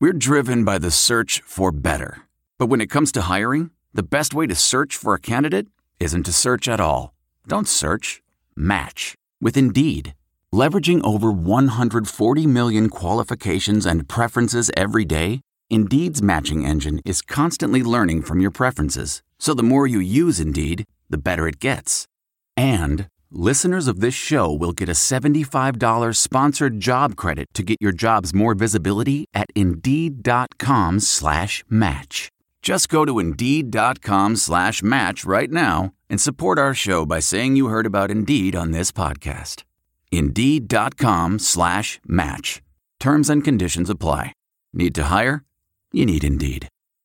We're driven by the search for better. But when it comes to hiring, the best way to search for a candidate isn't to search at all. Don't search. Match with Indeed. Leveraging over 140 million qualifications and preferences every day, Indeed's matching engine is constantly learning from your preferences. So the more you use Indeed, the better it gets. And listeners of this show will get a $75 sponsored job credit to get your jobs more visibility at Indeed.com/match. Just go to Indeed.com/match right now and support our show by saying you heard about Indeed on this podcast. Indeed.com/match. Terms and conditions apply. Need to hire? You need Indeed.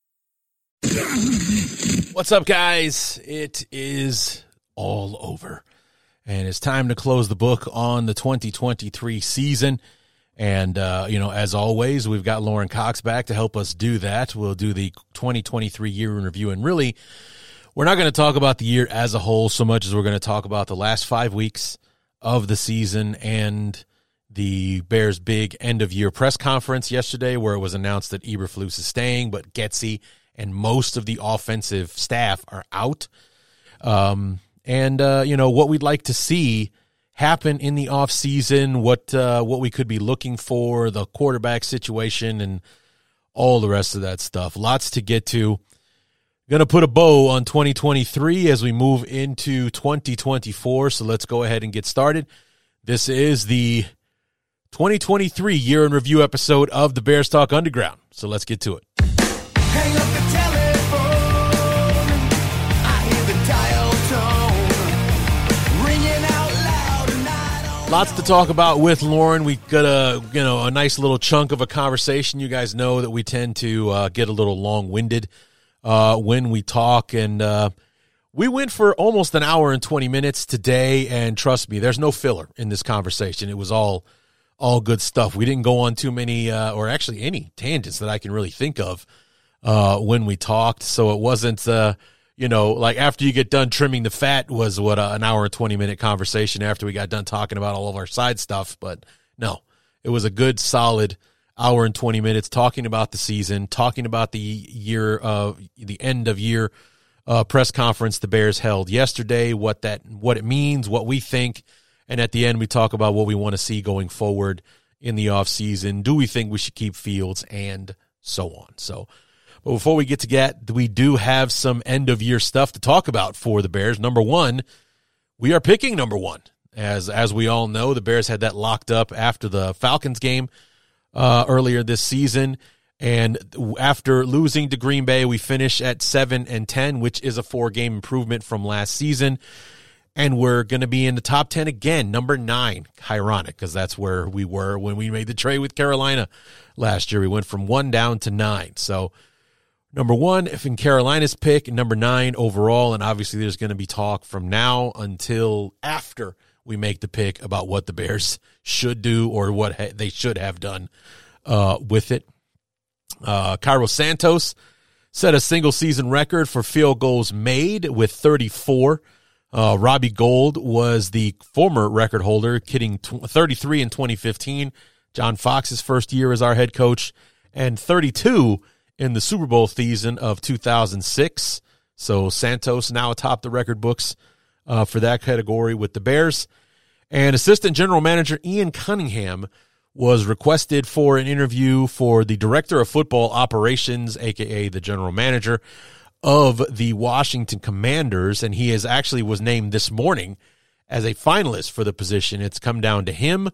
What's up, guys? It is all over. And it's time to close the book on the 2023 season. And, as always, we've got Lauren Cox back to help us do that. We'll do the 2023 year in review. And really, we're not going to talk about the year as a whole so much as we're going to talk about the last 5 weeks of the season and the Bears' big end-of-year press conference yesterday where it was announced that Eberflus is staying, but Getsy and most of the offensive staff are out. What we'd like to see happen in the offseason, what we could be looking for, the quarterback situation, and all the rest of that stuff. Lots to get to. Going to put a bow on 2023 as we move into 2024, so let's go ahead and get started. This is the 2023 year in review episode of the Bears Talk Underground, so let's get to it. Hang up the telephone, I hear the dial tone, ringing out loud and I don't Lots to talk about with Lauren. We got a nice little chunk of a conversation. You guys know that we tend to get a little long-winded when we talk, and we went for almost an hour and 20 minutes today, and trust me, there's no filler in this conversation. It was all good stuff. We didn't go on too many, or actually any tangents that I can really think of when we talked, so it wasn't, like after you get done trimming the fat was an hour and 20-minute conversation after we got done talking about all of our side stuff, but no, it was a good, solid hour and 20 minutes talking about the season, talking about the end of year press conference the Bears held yesterday, what it means, what we think, and at the end we talk about what we want to see going forward in the offseason. Do we think we should keep Fields, and so on. So, but before we get to that, we do have some end of year stuff to talk about for the Bears. Number one, we are picking number one. As we all know, the Bears had that locked up after the Falcons game earlier this season, and after losing to Green Bay, we finish at 7-10, which is a 4-game improvement from last season, and we're going to be in the top 10 again, number 9. Ironic, because that's where we were when we made the trade with Carolina last year. We went from 1 down to 9. So number 1 if in Carolina's pick, and number 9 overall, and obviously there's going to be talk from now until after we make the pick about what the Bears should do or what they should have done with it. Cairo Santos set a single-season record for field goals made with 34. Robbie Gould was the former record holder, hitting 33 in 2015. John Fox's first year as our head coach, and 32 in the Super Bowl season of 2006. So Santos now atop the record books for that category with the Bears. And assistant general manager Ian Cunningham was requested for an interview for the director of football operations, a.k.a. the general manager of the Washington Commanders, and he was named this morning as a finalist for the position. It's come down to him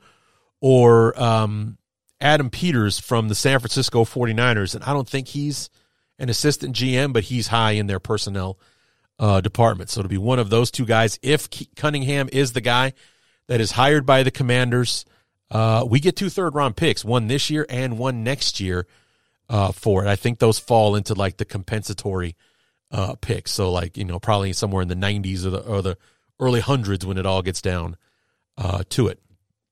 or Adam Peters from the San Francisco 49ers, and I don't think he's an assistant GM, but he's high in their personnel department. So it'll be one of those two guys. If Cunningham is the guy that is hired by the Commanders, we get 2 third-round picks, one this year and one next year for it. I think those fall into like the compensatory picks. So probably somewhere in the 90s or the early hundreds when it all gets down to it.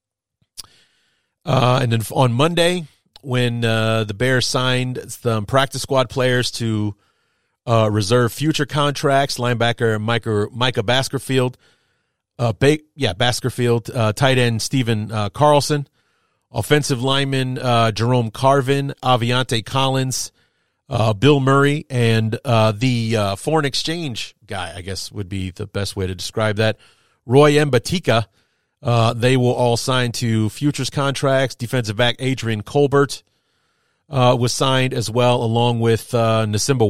And then on Monday, when the Bears signed the practice squad players to reserve future contracts, linebacker Micah Baskerfield, tight end Stephen Carlson, Offensive lineman Jerome Carvin, Aviante Collins, Bill Murray, and the foreign exchange guy, I guess would be the best way to describe that, Roy Mbatika. They will all sign to futures contracts. Defensive back Adrian Colbert was signed as well, along with Nsimba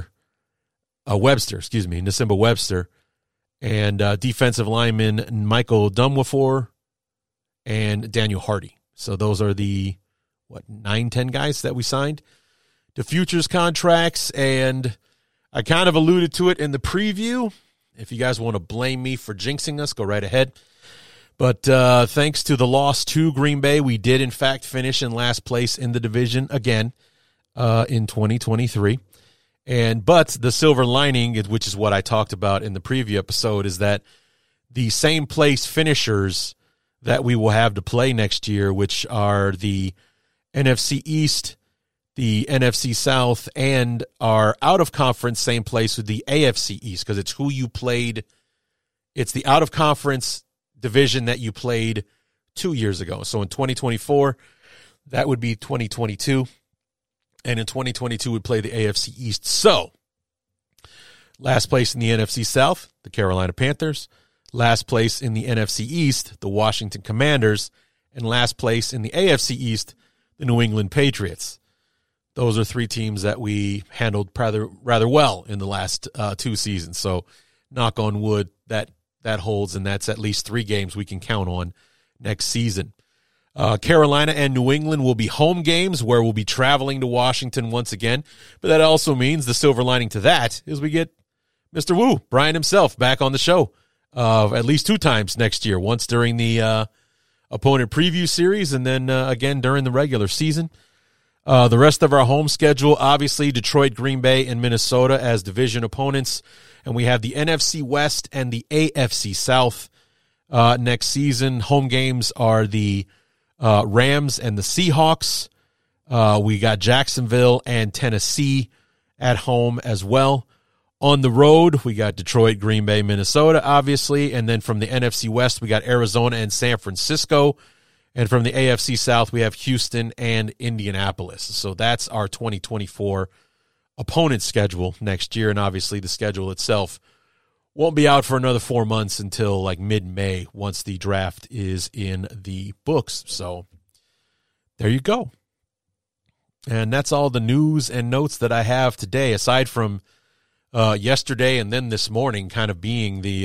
Webster, and defensive lineman Michael Dumwafor and Daniel Hardy. So those are the, 9-10 guys that we signed to futures contracts, and I kind of alluded to it in the preview. If you guys want to blame me for jinxing us, go right ahead. But thanks to the loss to Green Bay, we did, in fact, finish in last place in the division again in 2023. But the silver lining, which is what I talked about in the preview episode, is that the same place finishers that we will have to play next year, which are the NFC East, the NFC South, and our out-of-conference same place with the AFC East, because it's who you played. It's the out-of-conference division that you played 2 years ago. So in 2024, that would be 2022. And in 2022, we'd play the AFC East. So last place in the NFC South, the Carolina Panthers. Last place in the NFC East, the Washington Commanders. And last place in the AFC East, the New England Patriots. Those are three teams that we handled rather well in the last 2 seasons. So knock on wood, that holds, and that's at least 3 games we can count on next season. Carolina and New England will be home games where we'll be traveling to Washington once again. But that also means the silver lining to that is we get Mr. Woo, Brian himself, back on the show at least 2 times next year, once during the opponent preview series and then again during the regular season. The rest of our home schedule, obviously Detroit, Green Bay, and Minnesota as division opponents. And we have the NFC West and the AFC South next season. Home games are the Rams and the Seahawks. We got Jacksonville and Tennessee at home as well. On the road, we got Detroit, Green Bay, Minnesota, obviously. And then from the NFC West, we got Arizona and San Francisco. And from the AFC South, we have Houston and Indianapolis. So that's our 2024 opponent schedule next year. And obviously the schedule itself won't be out for another 4 months until like mid-May once the draft is in the books. So there you go. And that's all the news and notes that I have today, aside from yesterday and then this morning kind of being the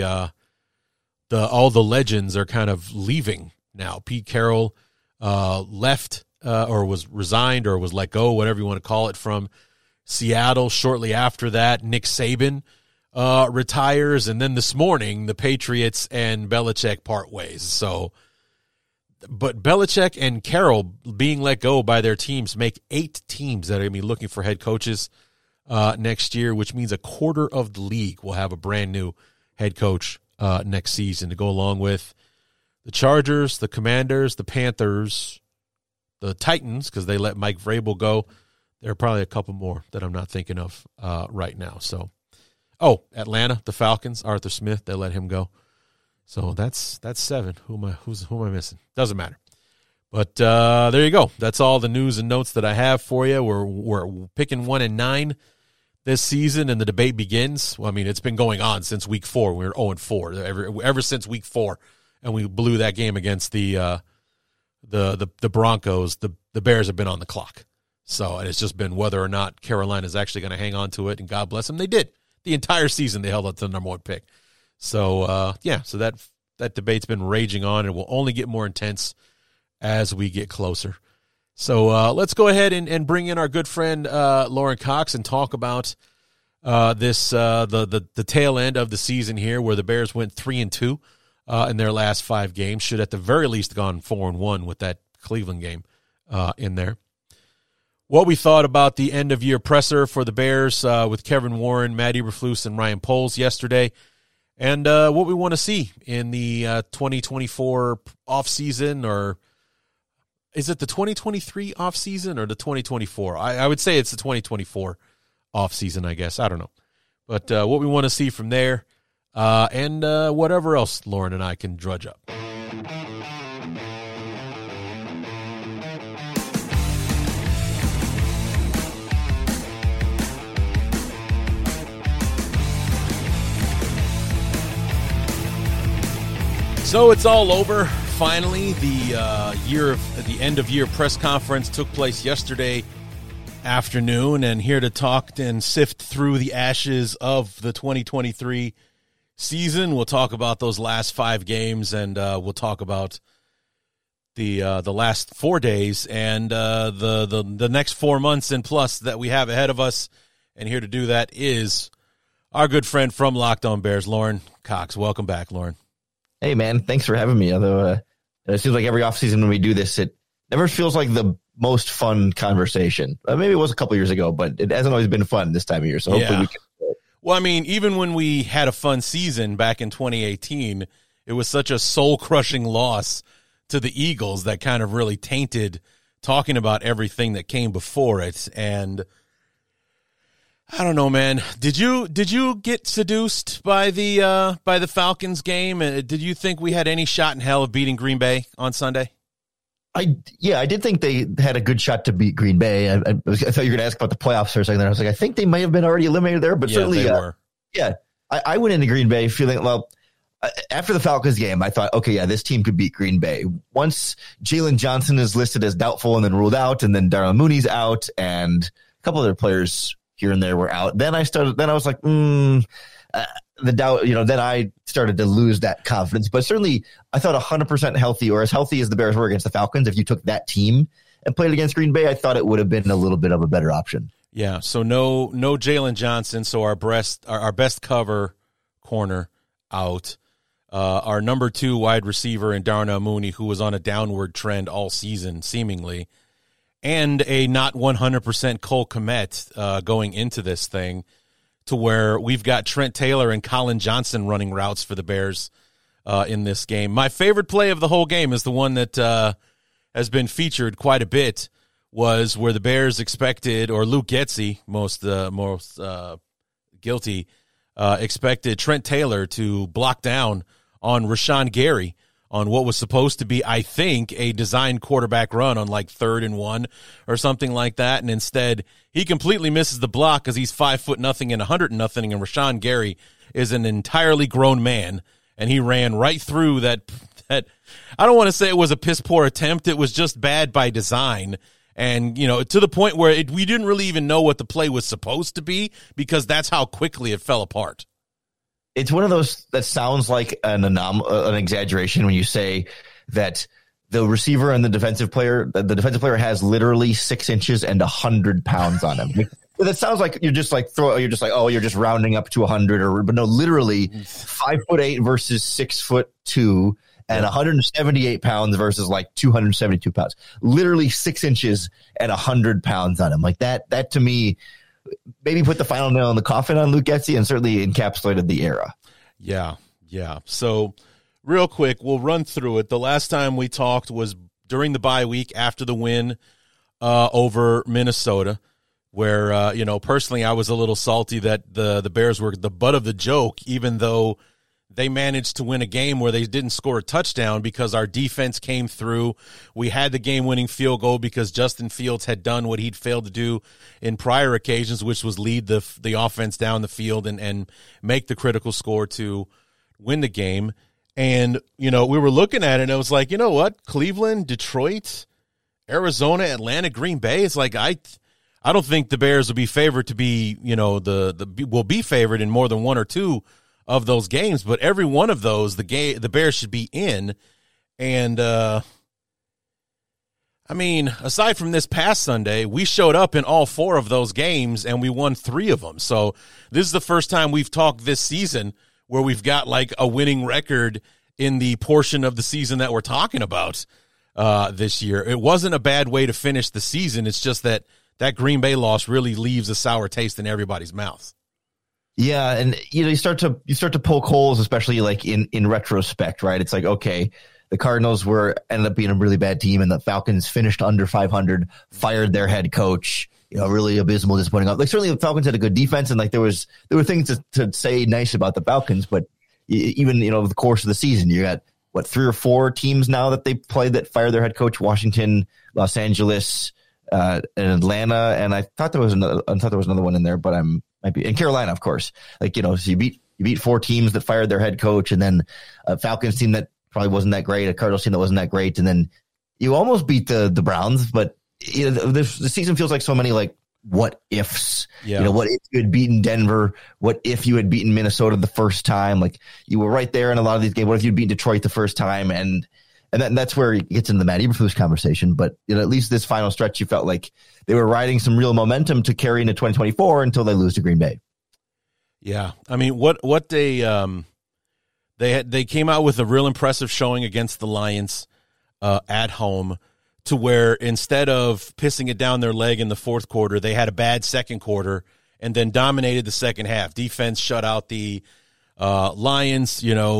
all the legends are kind of leaving now. Pete Carroll left or was resigned or was let go, whatever you want to call it, from Seattle. Shortly after that, Nick Saban retires, and then this morning the Patriots and Belichick part ways. So, but Belichick and Carroll being let go by their teams make 8 teams that are going to be looking for head coaches next year, which means a quarter of the league will have a brand new head coach next season to go along with the Chargers, the Commanders, the Panthers, the Titans, because they let Mike Vrabel go. There are probably a couple more that I'm not thinking of right now. So, Atlanta, the Falcons, Arthur Smith, they let him go. So that's 7. Who am I missing? Doesn't matter. But there you go. That's all the news and notes that I have for you. We're picking 1 and 9 this season, and the debate begins. Well, I mean, it's been going on since week 4. We were 0-4 ever since week 4, and we blew that game against the Broncos. The Bears have been on the clock. So it's just been whether or not Carolina is actually going to hang on to it, and God bless them, they did. The entire season they held up to the number 1 pick. So, so that debate's been raging on, and will only get more intense as we get closer. So let's go ahead and bring in our good friend Lauren Cox and talk about this the tail end of the season here, where the Bears went 3-2 in their last 5 games. Should at the very least gone 4-1 with that Cleveland game in there. What we thought about the end-of-year presser for the Bears with Kevin Warren, Matt Eberflus, and Ryan Poles yesterday, and what we want to see in the 2024 offseason, or is it the 2023 offseason or the 2024? I would say it's the 2024 offseason, I guess. I don't know. But what we want to see from there and whatever else Lauren and I can drudge up. So it's all over. Finally, the end of year press conference took place yesterday afternoon, and here to talk and sift through the ashes of the 2023 season. We'll talk about those last 5 games, and we'll talk about the last 4 days and the next 4 months and plus that we have ahead of us. And here to do that is our good friend from Locked On Bears, Lorin Cox. Welcome back, Lorin. Hey, man, thanks for having me. Although it seems like every offseason when we do this, it never feels like the most fun conversation. Maybe it was a couple years ago, but it hasn't always been fun this time of year. So hopefully we can. Well, I mean, even when we had a fun season back in 2018, it was such a soul-crushing loss to the Eagles that kind of really tainted talking about everything that came before it. And I don't know, man. Did you get seduced by the Falcons game? Did you think we had any shot in hell of beating Green Bay on Sunday? I did think they had a good shot to beat Green Bay. I thought you were going to ask about the playoffs for a second there. I was like, I think they might have been already eliminated there, but certainly they were. Yeah, I went into Green Bay feeling, well, after the Falcons game, I thought, okay, yeah, this team could beat Green Bay. Once Jalen Johnson is listed as doubtful and then ruled out, and then Darnell Mooney's out, and a couple other players here and there were out. Then I was like, the doubt, then I started to lose that confidence. But certainly I thought 100% healthy, or as healthy as the Bears were against the Falcons, if you took that team and played against Green Bay, I thought it would have been a little bit of a better option. Yeah. So no Jalen Johnson. So our best cover corner out. Our number 2 wide receiver in Darnell Mooney, who was on a downward trend all season, seemingly, and a not 100% Cole Kmet going into this thing, to where we've got Trent Taylor and Colin Johnson running routes for the Bears in this game. My favorite play of the whole game is the one that has been featured quite a bit, was where the Bears expected, or Luke Getsy, most guilty, expected Trent Taylor to block down on Rashawn Gary on what was supposed to be, I think, a designed quarterback run on like 3rd and 1 or something like that. And instead, he completely misses the block because he's 5'0" and 100 and nothing. And Rashawn Gary is an entirely grown man, and he ran right through that. I don't want to say it was a piss poor attempt. It was just bad by design. And, to the point where we didn't really even know what the play was supposed to be, because that's how quickly it fell apart. It's one of those that sounds like an exaggeration when you say that the receiver and the defensive player has literally 6 inches and 100 pounds on him. That sounds like you're just rounding up to 100, but no, literally 5'8" versus 6'2", and 178 pounds versus like 272 pounds. Literally 6 inches and 100 pounds on him. Like that to me, maybe put the final nail in the coffin on Luke Getsy, and certainly encapsulated the era. Yeah. So real quick, we'll run through it. The last time we talked was during the bye week after the win over Minnesota, where, personally I was a little salty that the Bears were the butt of the joke, even though they managed to win a game where they didn't score a touchdown because our defense came through. We had the game-winning field goal because Justin Fields had done what he'd failed to do in prior occasions, which was lead the offense down the field and make the critical score to win the game. And, we were looking at it, and I was like, you know what? Cleveland, Detroit, Arizona, Atlanta, Green Bay. It's like I don't think the Bears will be favored to be, will be favored in more than 1 or 2 of those games, but every one of those, the Bears should be in. And, aside from this past Sunday, we showed up in all 4 of those games, and we won 3 of them. So this is the first time we've talked this season where we've got like a winning record in the portion of the season that we're talking about this year. It wasn't a bad way to finish the season. It's just that Green Bay loss really leaves a sour taste in everybody's mouth. Yeah, and you start to poke holes, especially like in retrospect, right? It's like, okay, the Cardinals ended up being a really bad team, and the Falcons finished under 500, fired their head coach, really abysmal, disappointing. Like certainly the Falcons had a good defense, and like there were things to say nice about the Falcons, but even over the course of the season, you got 3 or 4 teams now that they played that fired their head coach: Washington, Los Angeles, and Atlanta, and I thought there was another one in there, but might be in Carolina, of course. So you beat 4 teams that fired their head coach, and then a Falcons team that probably wasn't that great, a Cardinals team that wasn't that great, and then you almost beat the Browns. But the season feels like so many like what ifs. Yeah. What if you had beaten Denver? What if you had beaten Minnesota the first time? Like you were right there in a lot of these games. What if you'd beaten Detroit the first time? And that's where it gets into the Matt Eberflus conversation. But at least this final stretch, you felt like they were riding some real momentum to carry into 2024 until they lose to Green Bay. Yeah, I mean, what they came out with a real impressive showing against the Lions at home, to where instead of pissing it down their leg in the fourth quarter, they had a bad second quarter and then dominated the second half. Defense shut out the Lions.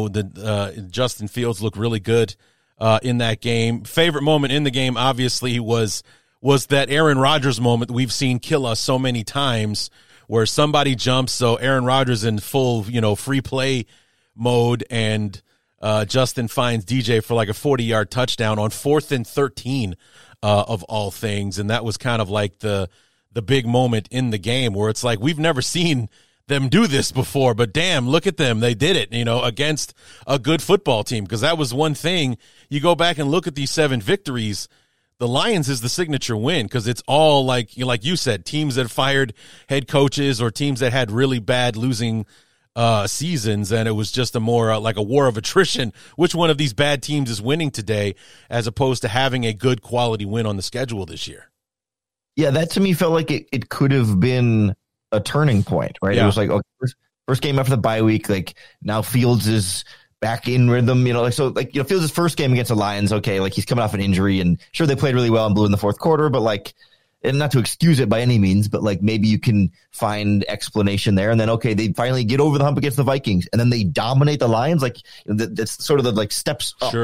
Justin Fields looked really good in that game. Favorite moment in the game, obviously, was that Aaron Rodgers moment that we've seen kill us so many times, where somebody jumps, so Aaron Rodgers in full, free play mode, and Justin finds DJ for like a 40-yard touchdown on 4th and 13 of all things. And that was kind of like the big moment in the game, where it's like, we've never seen them do this before, but damn, look at them. They did it, against a good football team. Because that was one thing. You go back and look at these 7 victories, the Lions is the signature win, because it's all like you said, teams that fired head coaches or teams that had really bad losing seasons, and it was just a more like a war of attrition. Which one of these bad teams is winning today, as opposed to having a good quality win on the schedule this year? Yeah, that to me felt like it could have been a turning point, right? Yeah. It was like, okay, first game after the bye week, like now Fields is back in rhythm, Fields' first game against the Lions, okay, like he's coming off an injury, and sure, they played really well and blew in the fourth quarter, but like, and not to excuse it by any means, but like maybe you can find explanation there. And then, okay, they finally get over the hump against the Vikings, and then they dominate the Lions. Like that's sort of the like steps up,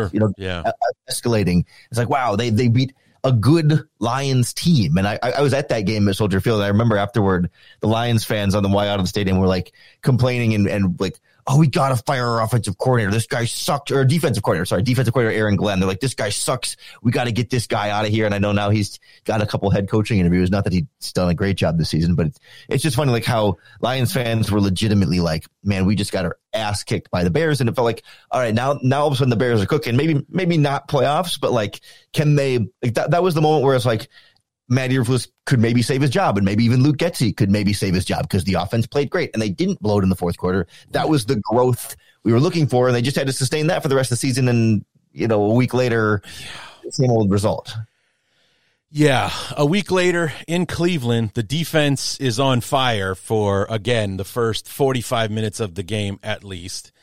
escalating. It's like, wow, they beat a good Lions team. And I was at that game at Soldier Field. I remember afterward, the Lions fans on the way out of the stadium were like complaining and like, oh, we got to fire our offensive coordinator. This guy sucked. Or defensive coordinator, Aaron Glenn. They're like, this guy sucks. We got to get this guy out of here. And I know now he's got a couple head coaching interviews. Not that he's done a great job this season, but it's just funny, like how Lions fans were legitimately like, man, we just got our ass kicked by the Bears. And it felt like, all right, now all of a sudden the Bears are cooking. Maybe not playoffs, but like, can they, like that was the moment where it's like, Matt Eberflus could maybe save his job, and maybe even Luke Getsy could maybe save his job, because the offense played great and they didn't blow it in the fourth quarter. That was the growth we were looking for, and they just had to sustain that for the rest of the season. And, a week later, same old result. Yeah, a week later in Cleveland, the defense is on fire for, again, the first 45 minutes of the game at least.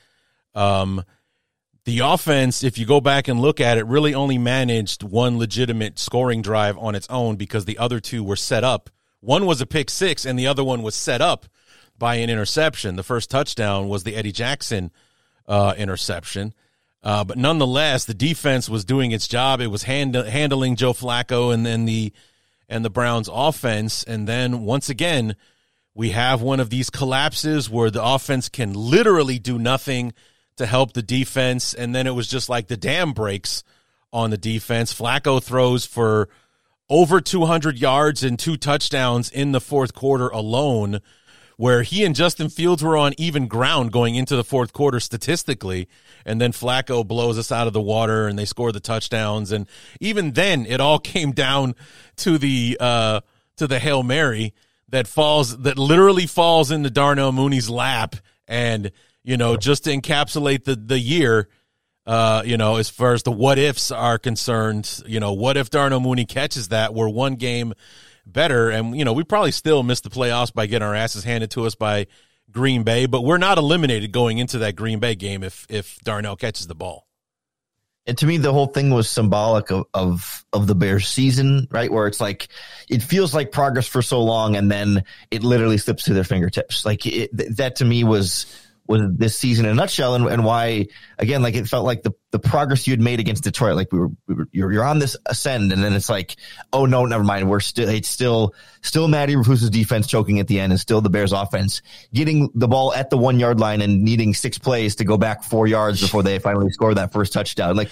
The offense, if you go back and look at it, really only managed one legitimate scoring drive on its own, because the other two were set up. One was a pick six, and the other one was set up by an interception. The first touchdown was the Eddie Jackson interception. But nonetheless, the defense was doing its job. It was handling Joe Flacco and then the Browns offense. And then once again, we have one of these collapses where the offense can literally do nothing to help the defense, and then it was just like the dam breaks on the defense. Flacco throws for over 200 yards and 2 touchdowns in the fourth quarter alone, where he and Justin Fields were on even ground going into the fourth quarter statistically, and then Flacco blows us out of the water and they score the touchdowns. And even then, it all came down to the Hail Mary that literally falls into Darnell Mooney's lap, and just to encapsulate the year, as far as the what ifs are concerned, what if Darnell Mooney catches that? We're one game better, and we probably still miss the playoffs by getting our asses handed to us by Green Bay, but we're not eliminated going into that Green Bay game if Darnell catches the ball. And to me, the whole thing was symbolic of the Bears season, right? Where it's like, it feels like progress for so long, and then it literally slips through their fingertips. Like that to me was this season in a nutshell, and why, again, like it felt like the progress you had made against Detroit, like you're on this ascend, and then it's like, oh no, never mind, it's still Matt Eberflus's defense choking at the end, and still the Bears offense getting the ball at the 1 yard line and needing 6 plays to go back 4 yards before they finally score that first touchdown. Like,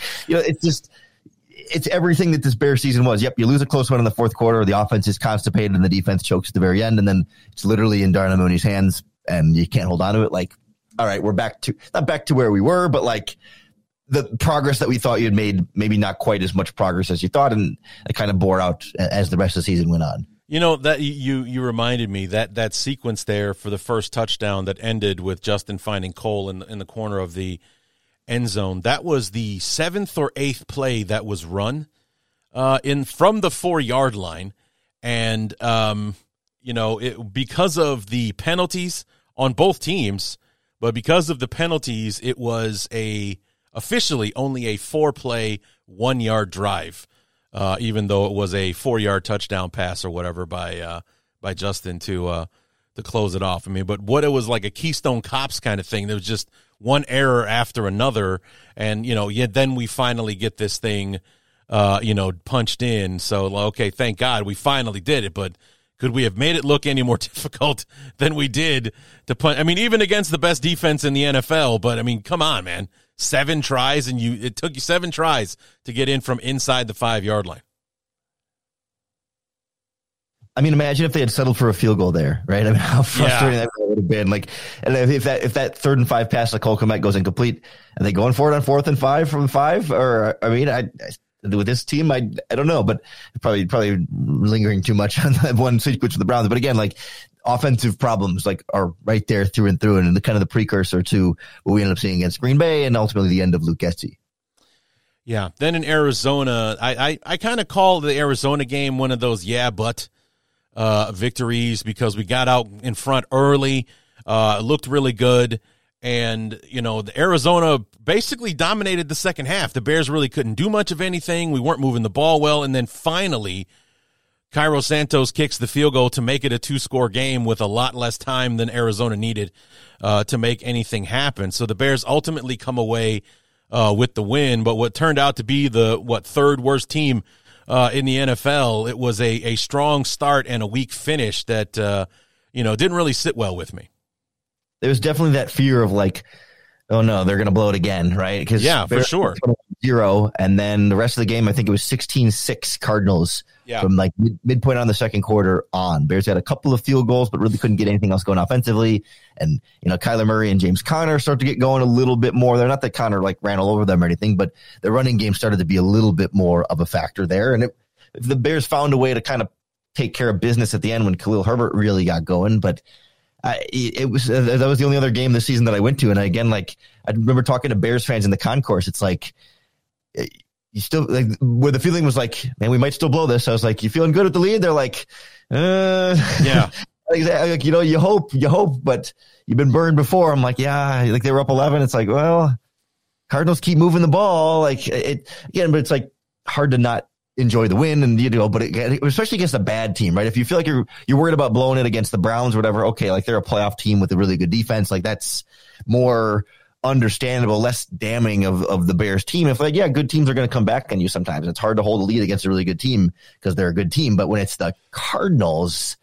it's everything that this Bears season was. Yep, you lose a close one in the fourth quarter, the offense is constipated and the defense chokes at the very end, and then it's literally in Darnell Mooney's hands and you can't hold on to it. Like, all right, we're not back to where we were, but like the progress that we thought you had made, maybe not quite as much progress as you thought, and it kind of bore out as the rest of the season went on. You know, that you reminded me that sequence there for the first touchdown that ended with Justin finding Cole in the corner of the end zone. That was the 7th or 8th play that was run from the 4-yard line, and because of the penalties on both teams, but because of the penalties, it was officially only a 4-play 1-yard drive. Even though it was a 4-yard touchdown pass or whatever by Justin to close it off. I mean, but what it was like a Keystone Cops kind of thing. There was just one error after another, and then we finally get this thing, punched in. So okay, thank God we finally did it. But could we have made it look any more difficult than we did to punch? I mean, even against the best defense in the NFL. But I mean, come on, man. 7 tries, and it took you 7 tries to get in from inside the 5-yard line. I mean, imagine if they had settled for a field goal there, right? I mean, how frustrating that would have been. Like, and if that 3rd and 5 pass to Cole Kmet goes incomplete, are they going for it on 4th and 5 from 5? Or I mean, with this team, I don't know, but probably lingering too much on that one sequence with the Browns. But again, like, offensive problems are right there through and through, and the kind of the precursor to what we ended up seeing against Green Bay and ultimately the end of Luke Getsy. Yeah. Then in Arizona, I kind of call the Arizona game one of those victories because we got out in front early, looked really good, and the Arizona basically dominated the second half. The Bears really couldn't do much of anything. We weren't moving the ball well, and then finally Cairo Santos kicks the field goal to make it a 2-score game with a lot less time than Arizona needed to make anything happen. So the Bears ultimately come away with the win, but what turned out to be the 3rd worst team in the NFL, it was a strong start and a weak finish that didn't really sit well with me. There was definitely that fear of like, oh no, they're going to blow it again, right? Because for sure. 0, and then the rest of the game, I think it was 16-6 Cardinals from like midpoint on the second quarter on. Bears had a couple of field goals, but really couldn't get anything else going offensively. And, Kyler Murray and James Conner start to get going a little bit more. They're not that Conner like ran all over them or anything, but the running game started to be a little bit more of a factor there. And the Bears found a way to kind of take care of business at the end when Khalil Herbert really got going. But that was the only other game this season that I went to. And again, like, I remember talking to Bears fans in the concourse. It's like, you still like where the feeling was like, man, we might still blow this. I was like, you feeling good at the lead? They're like, yeah, like, you hope, but you've been burned before. I'm like, yeah, like they were up 11. It's like, well, Cardinals keep moving the ball. Like it again, but it's like hard to not enjoy the win, and but especially against a bad team, right? If you feel like you're worried about blowing it against the Browns or whatever, okay, like they're a playoff team with a really good defense, like that's more understandable, less damning of the Bears team. If like, yeah, good teams are going to come back on you sometimes. It's hard to hold a lead against a really good team because they're a good team, but when it's the Cardinals,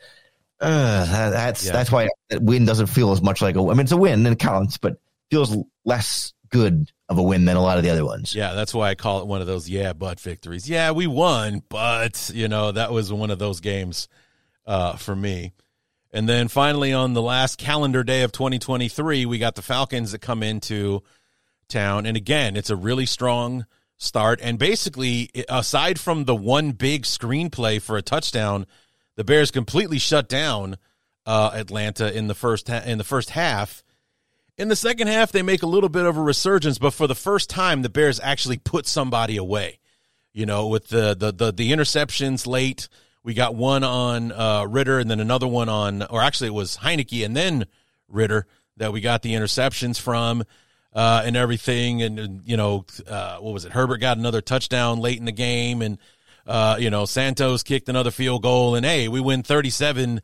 that's why that win doesn't feel as much like it's a win and it counts, but feels less good of a win than a lot of the other ones. Yeah, that's why I call it one of those but victories. Yeah, we won, but that was one of those games for me. And then finally on the last calendar day of 2023, we got the Falcons that come into town. And again, it's a really strong start. And basically, aside from the one big screenplay for a touchdown, the Bears completely shut down Atlanta in the first half. In the second half, they make a little bit of a resurgence, but for the first time, the Bears actually put somebody away. With the interceptions late, we got one on Ritter and then another one or actually it was Heineke and then Ritter that we got the interceptions from and everything. And, what was it? Herbert got another touchdown late in the game, and, Santos kicked another field goal, and hey, we win 37-17.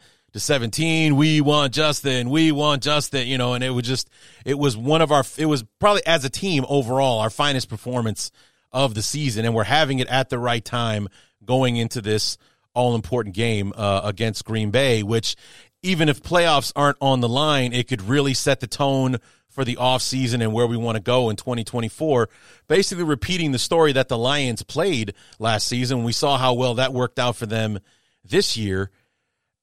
We want Justin, and it was probably as a team overall our finest performance of the season. And we're having it at the right time going into this all-important game against Green Bay, which even if playoffs aren't on the line, it could really set the tone for the offseason and where we want to go in 2024, basically repeating the story that the Lions played last season. We saw how well that worked out for them this year.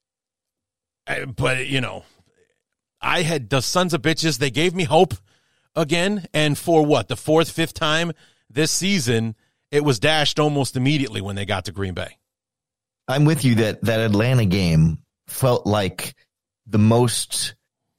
But, I had the sons of bitches. They gave me hope again. And for what, the fourth, fifth time this season, it was dashed almost immediately when they got to Green Bay. I'm with you that Atlanta game felt like the most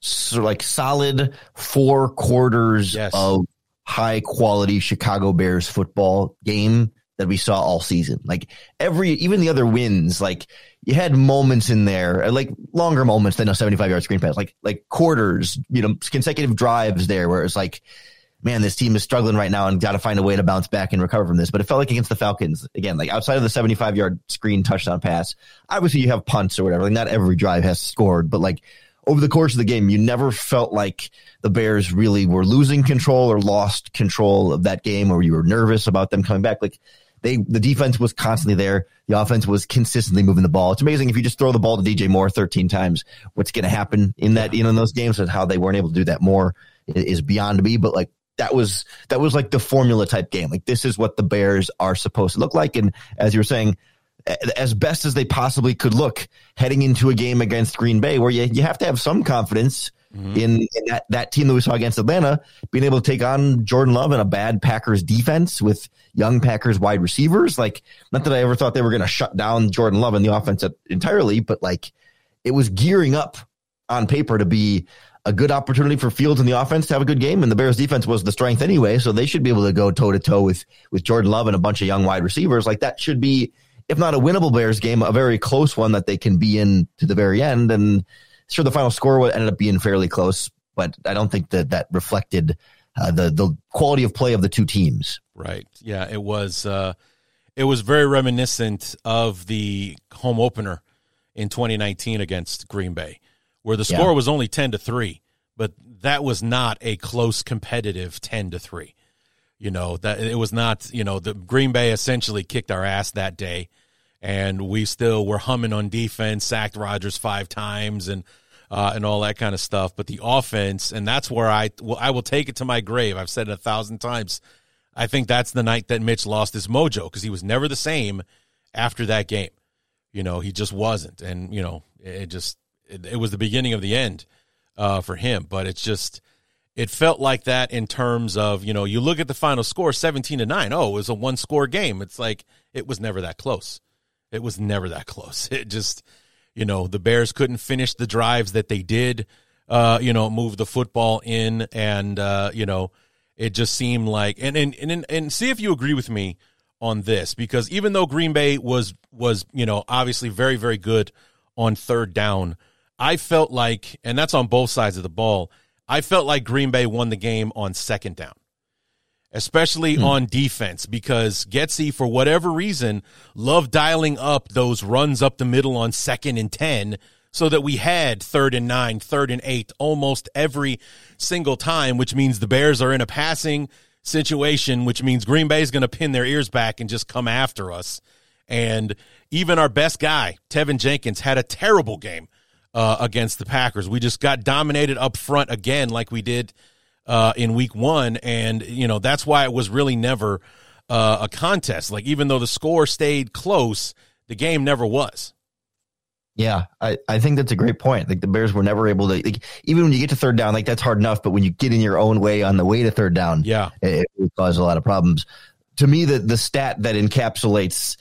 solid 4 quarters of high quality Chicago Bears football game that we saw all season. Like even the other wins, like you had moments in there, like longer moments than a 75-yard screen pass, like quarters, consecutive drives there where it's like, man, this team is struggling right now and got to find a way to bounce back and recover from this. But it felt like against the Falcons, again, like outside of the 75-yard screen touchdown pass, obviously you have punts or whatever. Like not every drive has scored, but like over the course of the game, you never felt like the Bears really were losing control or lost control of that game, or you were nervous about them coming back. Like the defense was constantly there. The offense was consistently moving the ball. It's amazing if you just throw the ball to DJ Moore 13 times, what's going to happen in that, in those games, and how they weren't able to do that more is beyond me. But like, that was like the formula type game. Like this is what the Bears are supposed to look like. And as you were saying, as best as they possibly could look heading into a game against Green Bay, where you have to have some confidence in that team that we saw against Atlanta, being able to take on Jordan Love and a bad Packers defense with young Packers wide receivers. Like, not that I ever thought they were going to shut down Jordan Love and the offense entirely, but like it was gearing up on paper to be a good opportunity for Fields and the offense to have a good game. And the Bears defense was the strength anyway, so they should be able to go toe to toe with Jordan Love and a bunch of young wide receivers. Like that should be, if not a winnable Bears game, a very close one that they can be in to the very end. And sure, the final score ended up being fairly close, but I don't think that reflected the quality of play of the two teams. Right. Yeah, it was very reminiscent of the home opener in 2019 against Green Bay, where the score was only 10-3, but that was not a close competitive 10-3. That it was not, the Green Bay essentially kicked our ass that day, and we still were humming on defense, sacked Rodgers 5 times and all that kind of stuff. But the offense, and that's where I will take it to my grave. I've said it 1,000 times. I think that's the night that Mitch lost his mojo, because he was never the same after that game. He just wasn't. And, it was the beginning of the end for him. But it felt like that in terms of, you look at the final score, 17-9. Oh, it was a 1-score game. It's like, it was never that close. It was never that close. It just, the Bears couldn't finish the drives that they did, move the football in. And, it just seemed like, and see if you agree with me on this, because even though Green Bay was, obviously very, very good on third down, I felt like, and that's on both sides of the ball, I felt like Green Bay won the game on second down, especially on defense, because Getsy, for whatever reason, loved dialing up those runs up the middle on 2nd and 10, so that we had 3rd and 9, 3rd and 8 almost every single time, which means the Bears are in a passing situation, which means Green Bay is going to pin their ears back and just come after us. And even our best guy, Tevin Jenkins, had a terrible game against the Packers. We just got dominated up front again, like we did in week 1. And, that's why it was really never a contest. Like, even though the score stayed close, the game never was. Yeah, I think that's a great point. Like, the Bears were never able to, like, even when you get to third down, like, that's hard enough. But when you get in your own way on the way to third down, it causes a lot of problems. To me, the stat that encapsulates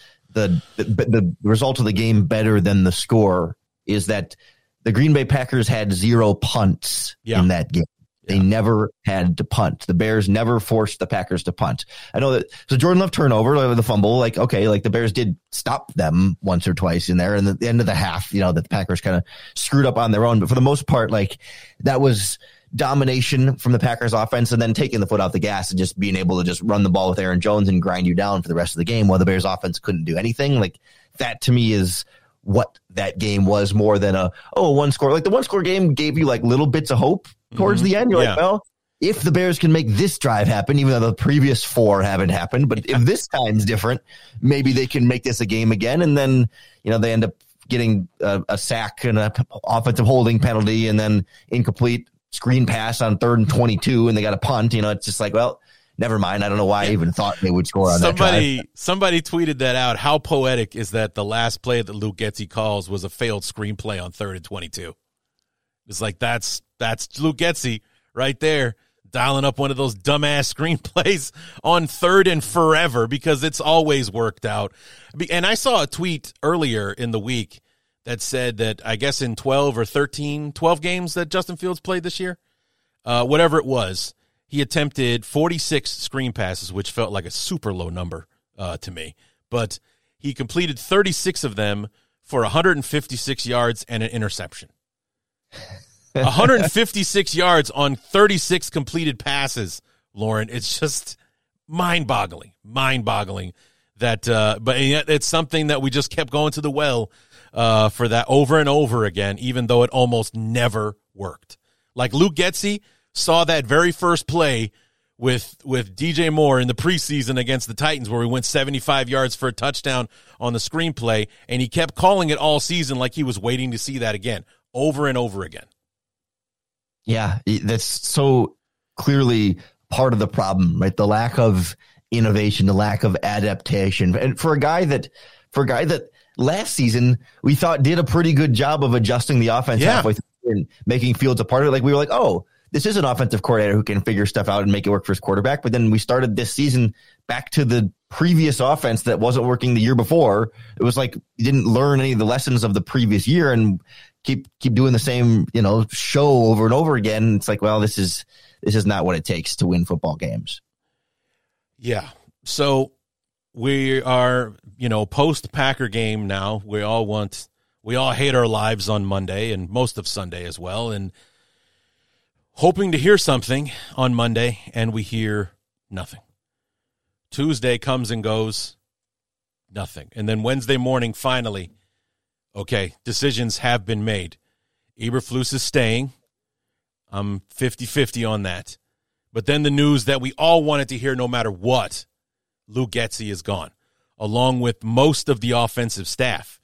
the result of the game better than the score is that the Green Bay Packers had 0 punts in that game. They never had to punt. The Bears never forced the Packers to punt. I know that. So Jordan Love turnover, the fumble, like, okay, like the Bears did stop them once or twice in there. And at the end of the half, that the Packers kind of screwed up on their own. But for the most part, like, that was domination from the Packers offense, and then taking the foot off the gas and just being able to just run the ball with Aaron Jones and grind you down for the rest of the game while the Bears offense couldn't do anything. Like, that to me is what that game was, more than a 1-score. Like, the 1-score game gave you like little bits of hope towards the end. You're like, well, if the Bears can make this drive happen, even though the previous 4 haven't happened, but if this time's different, maybe they can make this a game again. And then, they end up getting a sack and an offensive holding penalty, and then incomplete screen pass on 3rd and 22, and they got a punt. It's just like, well, never mind. I don't know why I even thought they would score on that drive. Somebody tweeted that out. How poetic is that the last play that Luke Getsy calls was a failed screenplay on 3rd and 22? It's like, that's Luke Getsy right there, dialing up one of those dumbass screenplays on 3rd and forever because it's always worked out. And I saw a tweet earlier in the week that said that I guess in 12 games that Justin Fields played this year, whatever it was, he attempted 46 screen passes, which felt like a super low number to me. But he completed 36 of them for 156 yards and an interception. 156 yards on 36 completed passes, Lauren. It's just mind-boggling that, but yet it's something that we just kept going to the well for that over and over again, even though it almost never worked. Like Luke Getsy saw that very first play with DJ Moore in the preseason against the Titans where we went 75 yards for a touchdown on the screenplay, and he kept calling it all season like he was waiting to see that again, over and over again. Yeah, that's so clearly part of the problem, right? The lack of innovation, the lack of adaptation. And for a guy that last season we thought did a pretty good job of adjusting the offense halfway through and making Fields a part of it. Like we were like, oh, this is an offensive coordinator who can figure stuff out and make it work for his quarterback. But then we started this season back to the previous offense that wasn't working the year before. It was like you didn't learn any of the lessons of the previous year and keep doing the same, show over and over again. It's like, well, this is not what it takes to win football games. Yeah. So we are, post Packer game now. We all hate our lives on Monday and most of Sunday as well. And hoping to hear something on Monday, and we hear nothing. Tuesday comes and goes, nothing. And then Wednesday morning, finally, okay, decisions have been made. Eberflus is staying. I'm 50-50 on that. But then the news that we all wanted to hear no matter what, Luke Getsy is gone, along with most of the offensive staff.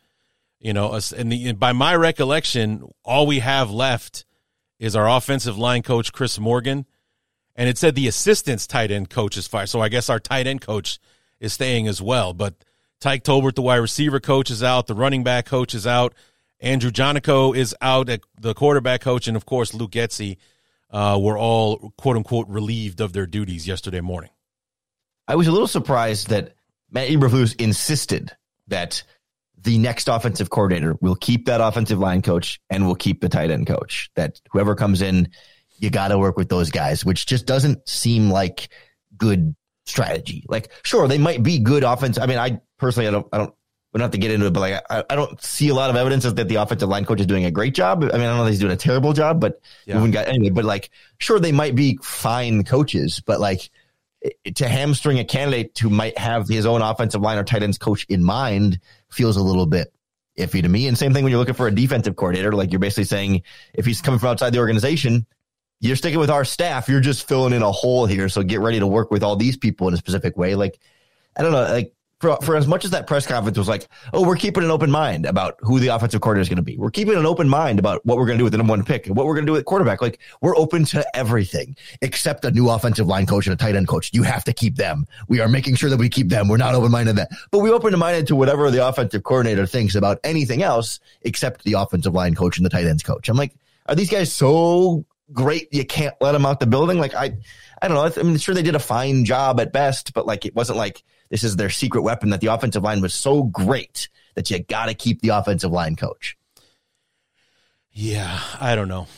And by my recollection, all we have left is our offensive line coach, Chris Morgan. And it said the assistant's tight end coach is fired. So I guess our tight end coach is staying as well. But Tyke Tolbert, the wide receiver coach, is out. The running back coach is out. Andrew Jonico is out, at the quarterback coach. And, of course, Luke Getsy were all, quote-unquote, relieved of their duties yesterday morning. I was a little surprised that Matt Eberflus insisted that the next offensive coordinator will keep that offensive line coach and will keep the tight end coach, that whoever comes in, you got to work with those guys, which just doesn't seem like good strategy. Like, sure, they might be good offense. I mean, I personally, we don't have to get into it, but like, I don't see a lot of evidence that the offensive line coach is doing a great job. I mean, I don't know that he's doing a terrible job, but but like, sure, they might be fine coaches, but like, to hamstring a candidate who might have his own offensive line or tight ends coach in mind feels a little bit iffy to me. And same thing when you're looking for a defensive coordinator, like you're basically saying, if he's coming from outside the organization, you're sticking with our staff, you're just filling in a hole here. So get ready to work with all these people in a specific way. Like, I don't know, like for as much as that press conference was like, oh, we're keeping an open mind about who the offensive coordinator is going to be. We're keeping an open mind about what we're going to do with the number one pick and what we're going to do with quarterback. Like, we're open to everything except a new offensive line coach and a tight end coach. You have to keep them. We are making sure that we keep them. We're not open-minded to that. But we open-minded to whatever the offensive coordinator thinks about anything else except the offensive line coach and the tight ends coach. I'm like, are these guys so great you can't let them out the building? Like, I don't know. I mean, sure, they did a fine job at best, but like, it wasn't like this is their secret weapon, that the offensive line was so great that you got to keep the offensive line coach. Yeah, I don't know.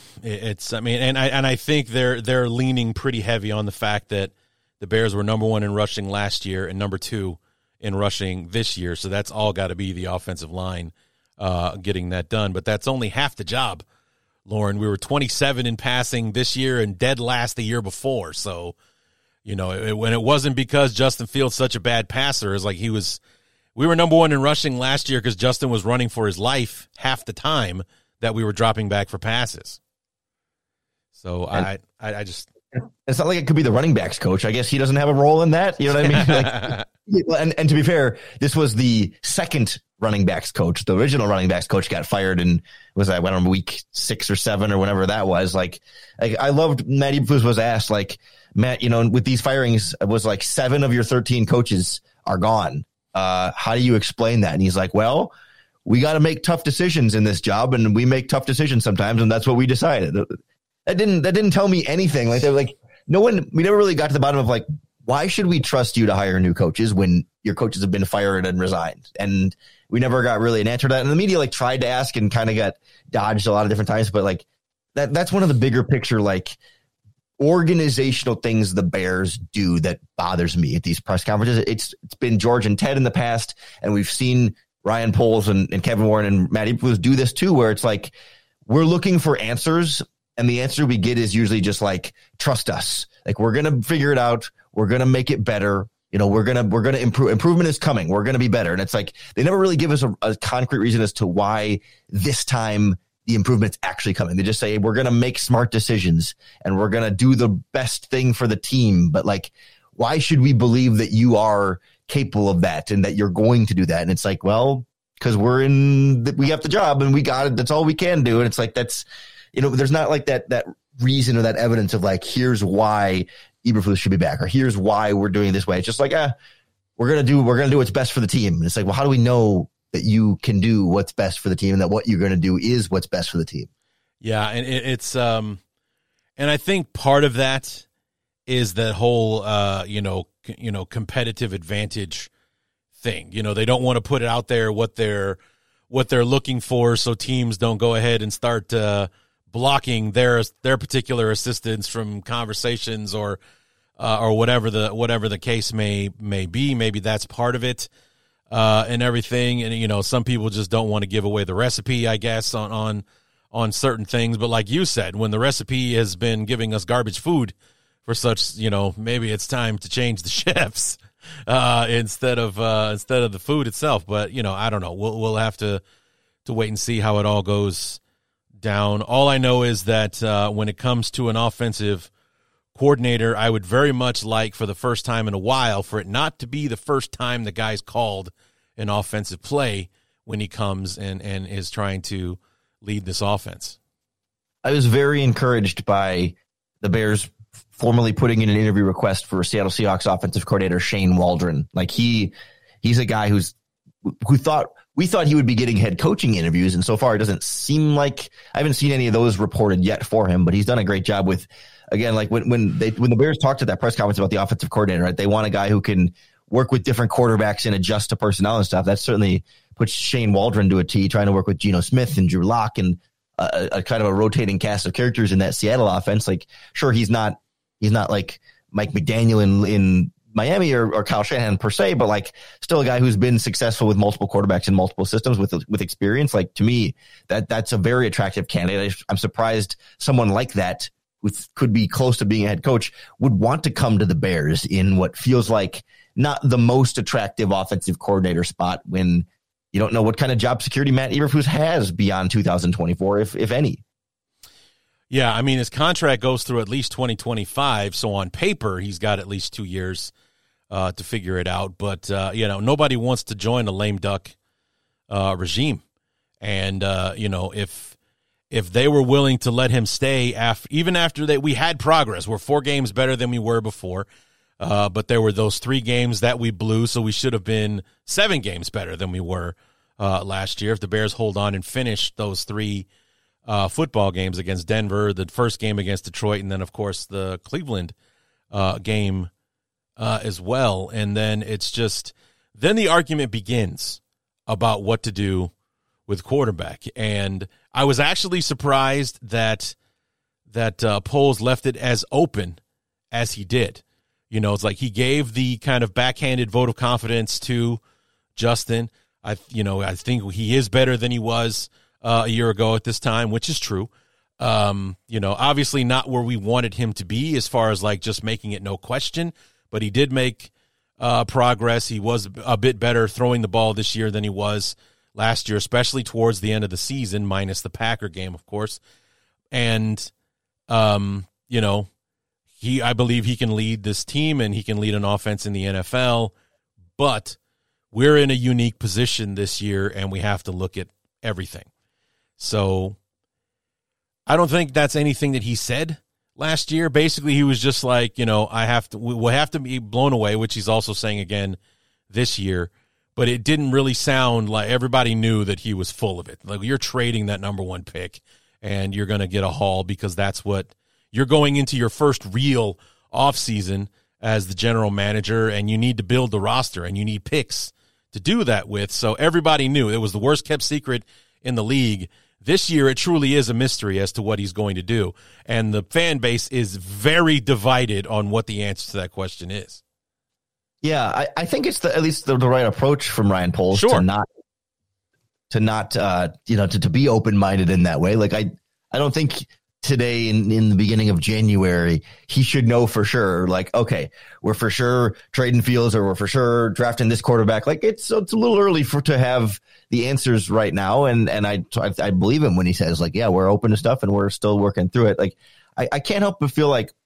I think they're leaning pretty heavy on the fact that the Bears were number one in rushing last year and number two in rushing this year. So that's all got to be the offensive line getting that done. But that's only half the job, Lauren. We were 27 in passing this year and dead last the year before. So, when it wasn't because Justin Fields such a bad passer, it's like we were number one in rushing last year because Justin was running for his life half the time that we were dropping back for passes. So I just, it's not like it could be the running backs coach. I guess he doesn't have a role in that. You know what I mean? Like, and to be fair, this was the second running backs coach. The original running backs coach got fired in, week 6 or 7 or whenever that was. Like I loved Matt Eberflus was asked, like, Matt, with these firings, it was like 7 of your 13 coaches are gone. How do you explain that? And he's like, well, we got to make tough decisions in this job, and we make tough decisions sometimes, and that's what we decided. That didn't tell me anything. Like, they're like, we never really got to the bottom of like, why should we trust you to hire new coaches when your coaches have been fired and resigned? And we never got really an answer to that. And the media like tried to ask and kind of got dodged a lot of different times. But like that's one of the bigger picture, like organizational things the Bears do that bothers me at these press conferences. It's been George and Ted in the past, and we've seen Ryan Poles and Kevin Warren and Matt Eberflus do this too, where it's like we're looking for answers, and the answer we get is usually just like, trust us. Like, we're going to figure it out. We're going to make it better. You know, we're going to improve. Improvement is coming. We're going to be better. And it's like, they never really give us a concrete reason as to why this time the improvement's actually coming. They just say, we're going to make smart decisions and we're going to do the best thing for the team. But like, why should we believe that you are capable of that and that you're going to do that? And it's like, well, because we have the job and we got it. That's all we can do. And it's like, that's, you know, there's not like that reason or that evidence of like, here's why Eberflus should be back, or here's why we're doing it this way. It's just like, we're going to do what's best for the team. And it's like, well, how do we know that you can do what's best for the team and that what you're going to do is what's best for the team? Yeah. And it's, and I think part of that is that whole, competitive advantage thing. You know, they don't want to put it out there what they're looking for, so teams don't go ahead and start blocking their particular assistants from conversations or whatever the case may be. Maybe that's part of it, and everything. And you know, some people just don't want to give away the recipe, I guess, on certain things. But like you said, when the recipe has been giving us garbage food for such, you know, maybe it's time to change the chefs instead of the food itself. But you know, I don't know. We'll have to wait and see how it all goes down. All I know is that when it comes to an offensive coordinator, I would very much like, for the first time in a while, for it not to be the first time the guy's called an offensive play when he comes and is trying to lead this offense. I was very encouraged by the Bears formally putting in an interview request for Seattle Seahawks offensive coordinator Shane Waldron. Like he's a guy we thought he would be getting head coaching interviews, and so far it doesn't seem like, I haven't seen any of those reported yet for him, but he's done a great job with, again, like when the Bears talked at that press conference about the offensive coordinator, right? They want a guy who can work with different quarterbacks and adjust to personnel and stuff. That certainly puts Shane Waldron to a T, trying to work with Geno Smith and Drew Lock and a kind of a rotating cast of characters in that Seattle offense. Like, sure, he's not like Mike McDaniel in Miami or Kyle Shanahan per se, but like still a guy who's been successful with multiple quarterbacks in multiple systems with experience. Like, to me, that's a very attractive candidate. I'm surprised someone like that, who could be close to being a head coach, would want to come to the Bears in what feels like not the most attractive offensive coordinator spot, when you don't know what kind of job security Matt Eberflus has beyond 2024, if any. Yeah, I mean, his contract goes through at least 2025, so on paper he's got at least 2 years to figure it out. But, nobody wants to join a lame duck regime. And, if they were willing to let him stay even after we had progress, we're 4 games better than we were before, but there were those 3 games that we blew, so we should have been 7 games better than we were last year if the Bears hold on and finish those 3 football games against Denver, the first game against Detroit, and then, of course, the Cleveland game as well. And then then the argument begins about what to do with quarterback. And I was actually surprised that Poles left it as open as he did. You know, it's like he gave the kind of backhanded vote of confidence to Justin. I think he is better than he was a year ago at this time, which is true. Obviously not where we wanted him to be as far as like just making it no question, but he did make progress. He was a bit better throwing the ball this year than he was last year, especially towards the end of the season, minus the Packer game, of course. And, I believe he can lead this team and he can lead an offense in the NFL, but we're in a unique position this year and we have to look at everything. So I don't think that's anything that he said last year. Basically, he was just like, we'll have to be blown away, which he's also saying again this year. But it didn't really sound like everybody knew that he was full of it. Like, you're trading that number 1 pick and you're going to get a haul because that's what you're going into your first real offseason as the general manager, and you need to build the roster, and you need picks to do that with. So everybody knew it was the worst kept secret in the league. This year, it truly is a mystery as to what he's going to do. And the fan base is very divided on what the answer to that question is. Yeah, I think it's at least the right approach from Ryan Poles to not be open-minded in that way. Like I don't think today in the beginning of January, he should know for sure, like, okay, we're for sure trading Fields or we're for sure drafting this quarterback. Like it's a little early to have the answers right now. And I believe him when he says like, yeah, we're open to stuff and we're still working through it. Like I can't help but feel like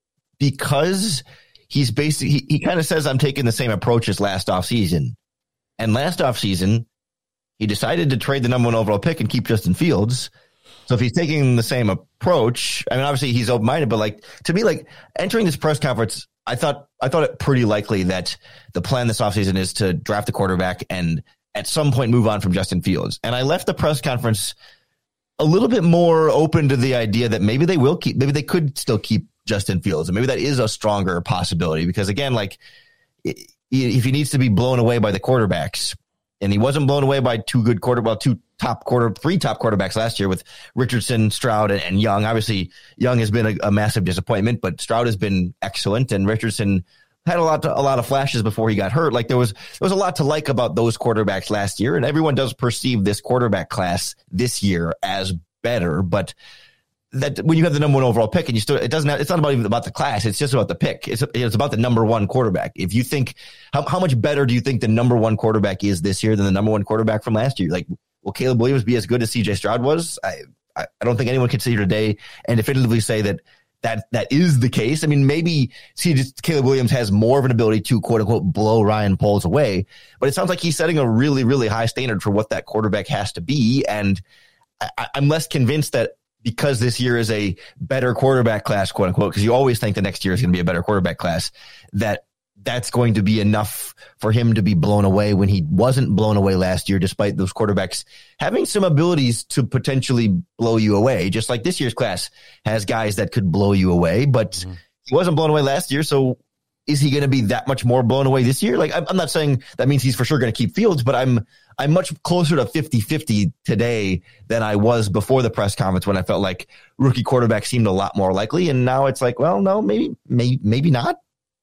because he's basically, he kind of says I'm taking the same approach as last offseason. And last offseason, he decided to trade the number 1 overall pick and keep Justin Fields. So if he's taking the same approach, I mean, obviously he's open-minded, but like to me, like entering this press conference, I thought it pretty likely that the plan this offseason is to draft a quarterback and at some point move on from Justin Fields. And I left the press conference a little bit more open to the idea that maybe they could still keep Justin Fields. And maybe that is a stronger possibility because again, like if he needs to be blown away by the quarterbacks, and he wasn't blown away by three top quarterbacks last year with Richardson, Stroud, and Young. Obviously, Young has been a massive disappointment, but Stroud has been excellent, and Richardson had a lot of flashes before he got hurt. Like there was a lot to like about those quarterbacks last year, and everyone does perceive this quarterback class this year as better, but that when you have the number 1 overall pick and it's not even about the class. It's just about the pick. It's about the number 1 quarterback. If you think how much better do you think the number 1 quarterback is this year than the number 1 quarterback from last year? Like, will Caleb Williams be as good as CJ Stroud was? I don't think anyone can sit here today and definitively say that is the case. I mean, maybe Caleb Williams has more of an ability to quote unquote blow Ryan Poles away, but it sounds like he's setting a really, really high standard for what that quarterback has to be. And I'm less convinced that because this year is a better quarterback class, quote unquote, because you always think the next year is going to be a better quarterback class, that's going to be enough for him to be blown away when he wasn't blown away last year, despite those quarterbacks having some abilities to potentially blow you away. Just like this year's class has guys that could blow you away, but he wasn't blown away last year. So is he going to be that much more blown away this year? Like, I'm not saying that means he's for sure going to keep Fields, but I'm much closer to 50-50 today than I was before the press conference when I felt like rookie quarterback seemed a lot more likely. And now it's like, well, no, maybe not.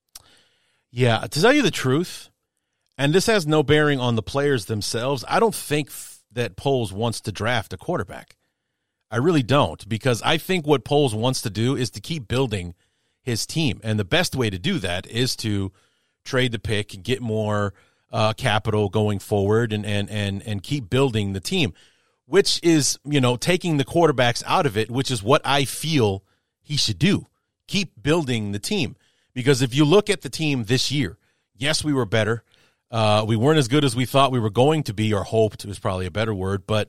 Yeah, to tell you the truth, and this has no bearing on the players themselves, I don't think that Poles wants to draft a quarterback. I really don't, because I think what Poles wants to do is to keep building his team. And the best way to do that is to trade the pick and get more capital going forward and keep building the team, which is, taking the quarterbacks out of it, which is what I feel he should do. Keep building the team. Because if you look at the team this year, yes, we were better. We weren't as good as we thought we were going to be, or hoped was probably a better word. But,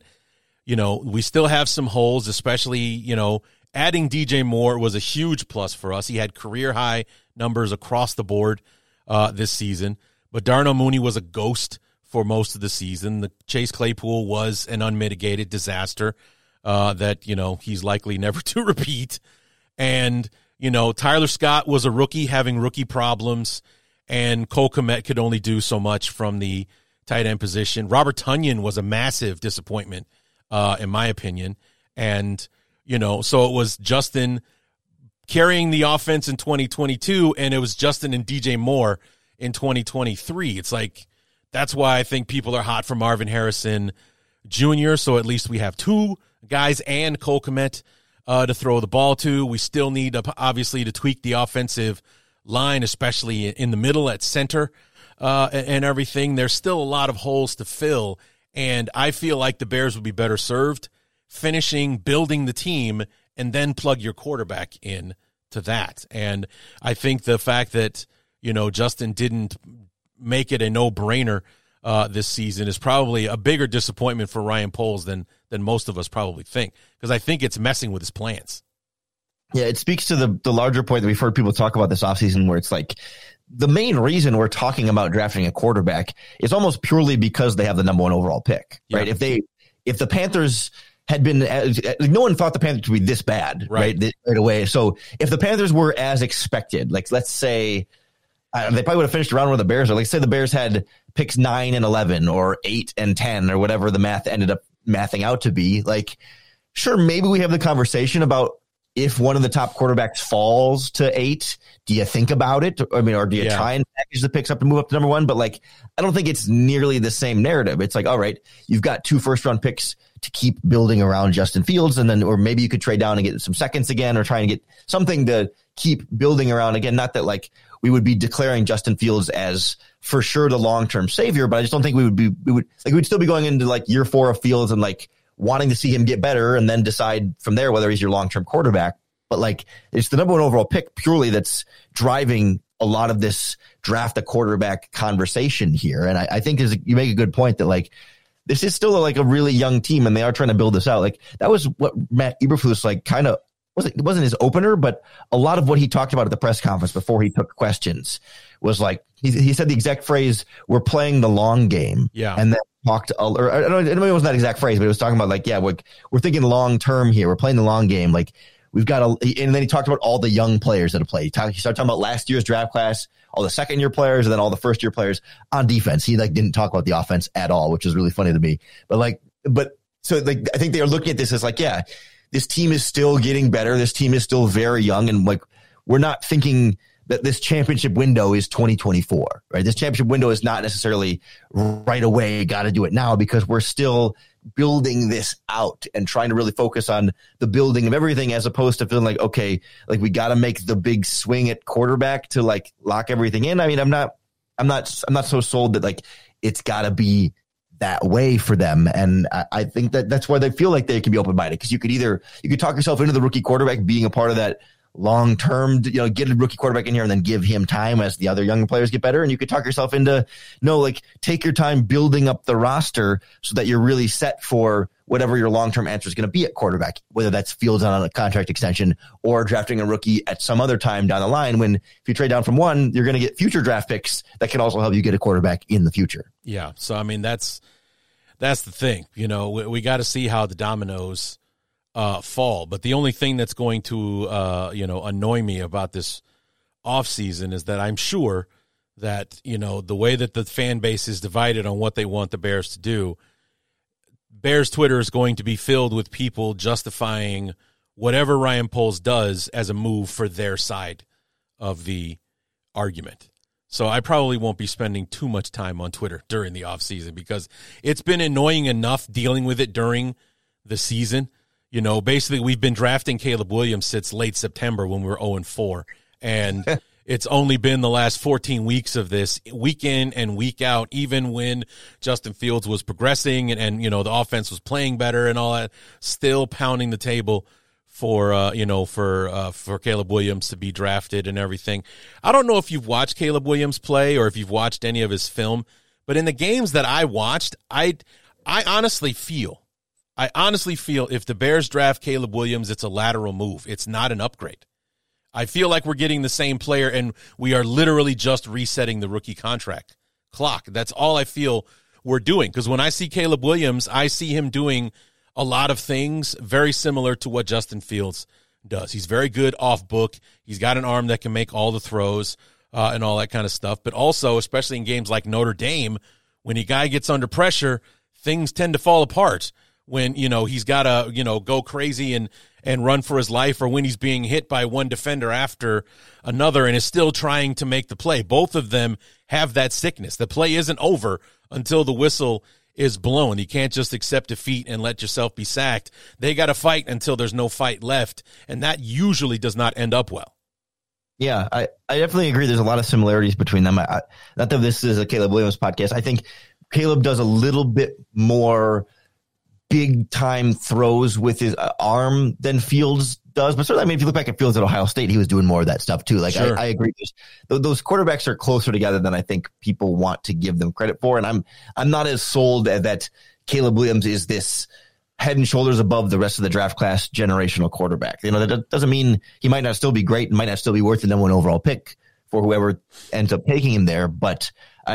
we still have some holes, especially, adding DJ Moore was a huge plus for us. He had career-high numbers across the board this season. But Darnell Mooney was a ghost for most of the season. The Chase Claypool was an unmitigated disaster that, he's likely never to repeat. And, Tyler Scott was a rookie having rookie problems, and Cole Kmet could only do so much from the tight end position. Robert Tonyan was a massive disappointment, in my opinion. And, so it was Justin carrying the offense in 2022, and it was Justin and DJ Moore in 2023. It's like, that's why I think people are hot for Marvin Harrison Jr. So at least we have two guys and Cole Kmet to throw the ball to. We still need, obviously, to tweak the offensive line, especially in the middle at center and everything. There's still a lot of holes to fill, and I feel like the Bears would be better served finishing, building the team, and then plug your quarterback in to that. And I think the fact that, Justin didn't make it a no-brainer this season is probably a bigger disappointment for Ryan Poles than most of us probably think, because I think it's messing with his plans. Yeah, it speaks to the larger point that we've heard people talk about this offseason, where it's like the main reason we're talking about drafting a quarterback is almost purely because they have the number one overall pick, right? If the Panthers had been, no one thought the Panthers would be this bad, right away. So if the Panthers were as expected, like let's say they probably would have finished around where the Bears are. Like say the Bears had picks 9 and 11 or 8 and 10 or whatever the math ended up mathing out to be. Like, sure, maybe we have the conversation about if one of the top quarterbacks falls to 8, do you think about it? I mean, or do you try and package the picks up to move up to number 1? But like, I don't think it's nearly the same narrative. It's like, all right, you've got 2 first-round picks to keep building around Justin Fields, and then, or maybe you could trade down and get some seconds again, or try and get something to keep building around again. Not that like we would be declaring Justin Fields as for sure the long-term savior, but I just don't think we'd still be going into like year 4 of Fields and like wanting to see him get better and then decide from there whether he's your long-term quarterback. But like, it's the number 1 overall pick purely that's driving a lot of this draft a quarterback conversation here. And I think you make a good point that like, this is still like a really young team and they are trying to build this out. Like that was what Matt Eberflus like kind of it wasn't his opener, but a lot of what he talked about at the press conference before he took questions was like, he said the exact phrase, we're playing the long game. Yeah. And then talked, or I don't know, it wasn't that exact phrase, but it was talking about like, yeah, we're thinking long term here. We're playing the long game. Like we've got and then he talked about all the young players that have played. He started talking about last year's draft class, all the second year players, and then all the first year players on defense. He like didn't talk about the offense at all, which is really funny to me. But so like, I think they are looking at this as like, yeah, this team is still getting better. This team is still very young. And like, we're not thinking that this championship window is 2024, right? This championship window is not necessarily right away. Got to do it now, because we're still building this out and trying to really focus on the building of everything, as opposed to feeling like, okay, like we got to make the big swing at quarterback to like lock everything in. I mean, I'm not so sold that like it's got to be that way for them. And I think that's why they feel like they can be open-minded, because you could talk yourself into the rookie quarterback being a part of that long-term, get a rookie quarterback in here and then give him time as the other young players get better. And you could talk yourself into, take your time building up the roster so that you're really set for whatever your long-term answer is going to be at quarterback, whether that's Fields on a contract extension or drafting a rookie at some other time down the line, when if you trade down from 1, you're going to get future draft picks that can also help you get a quarterback in the future. Yeah. So, I mean, that's the thing, we got to see how the dominoes fall. But the only thing that's going to, annoy me about this offseason is that I'm sure that, the way that the fan base is divided on what they want the Bears to do, Bears Twitter is going to be filled with people justifying whatever Ryan Poles does as a move for their side of the argument. So I probably won't be spending too much time on Twitter during the offseason, because it's been annoying enough dealing with it during the season. Basically we've been drafting Caleb Williams since late September when we were 0-4. And it's only been the last 14 weeks of this, week in and week out, even when Justin Fields was progressing and the offense was playing better and all that, still pounding the table for Caleb Williams to be drafted and everything. I don't know if you've watched Caleb Williams play or if you've watched any of his film, but in the games that I watched, I honestly feel if the Bears draft Caleb Williams, it's a lateral move. It's not an upgrade. I feel like we're getting the same player, and we are literally just resetting the rookie contract clock. That's all I feel we're doing, because when I see Caleb Williams, I see him doing a lot of things very similar to what Justin Fields does. He's very good off book. He's got an arm that can make all the throws and all that kind of stuff. But also, especially in games like Notre Dame, when a guy gets under pressure, things tend to fall apart. When, he's got to, go crazy and run for his life, or when he's being hit by one defender after another and is still trying to make the play. Both of them have that sickness. The play isn't over until the whistle is blown. You can't just accept defeat and let yourself be sacked. They got to fight until there's no fight left, and that usually does not end up well. Yeah, I definitely agree. There's a lot of similarities between them. Not that this is a Caleb Williams podcast. I think Caleb does a little bit more big time throws with his arm than Fields does. But certainly, I mean, if you look back at Fields at Ohio State, he was doing more of that stuff too. Like, sure. I agree. Those quarterbacks are closer together than I think people want to give them credit for. And I'm not as sold that Caleb Williams is this head and shoulders above the rest of the draft class generational quarterback. That doesn't mean he might not still be great and might not still be worth the number 1 overall pick for whoever ends up taking him there. But I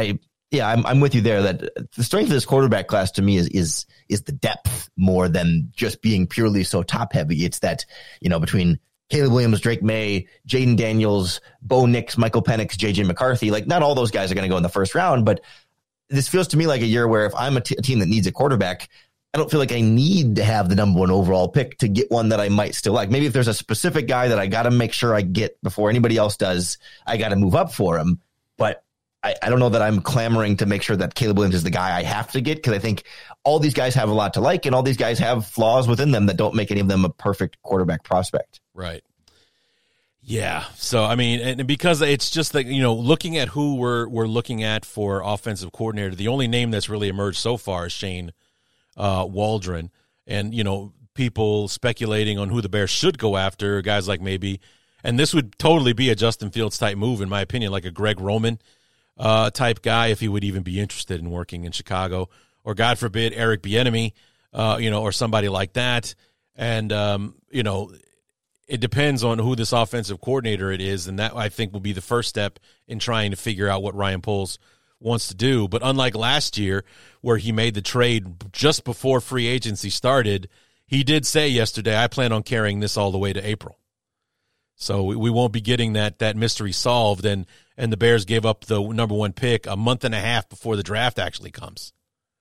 Yeah, I'm with you there. That the strength of this quarterback class to me is the depth more than just being purely so top heavy. It's that, between Caleb Williams, Drake May, Jaden Daniels, Bo Nix, Michael Penix, JJ McCarthy, like not all those guys are going to go in the first round, but this feels to me like a year where if I'm a team that needs a quarterback, I don't feel like I need to have the number one overall pick to get one that I might still like. Maybe if there's a specific guy that I got to make sure I get before anybody else does, I got to move up for him. But I don't know that I'm clamoring to make sure that Caleb Williams is the guy I have to get, because I think all these guys have a lot to like, and all these guys have flaws within them that don't make any of them a perfect quarterback prospect. Right. Yeah. So, I mean, and because it's just that, looking at who we're looking at for offensive coordinator, the only name that's really emerged so far is Shane Waldron. And, people speculating on who the Bears should go after, guys like maybe, and this would totally be a Justin Fields type move, in my opinion, like a Greg Roman type guy, if he would even be interested in working in Chicago, or God forbid, Eric Bieniemy, or somebody like that. And, it depends on who this offensive coordinator it is, and that, I think, will be the first step in trying to figure out what Ryan Poles wants to do. But unlike last year, where he made the trade just before free agency started, he did say yesterday, I plan on carrying this all the way to April. So we won't be getting that mystery solved, and the Bears gave up the number one pick a month and a half before the draft actually comes.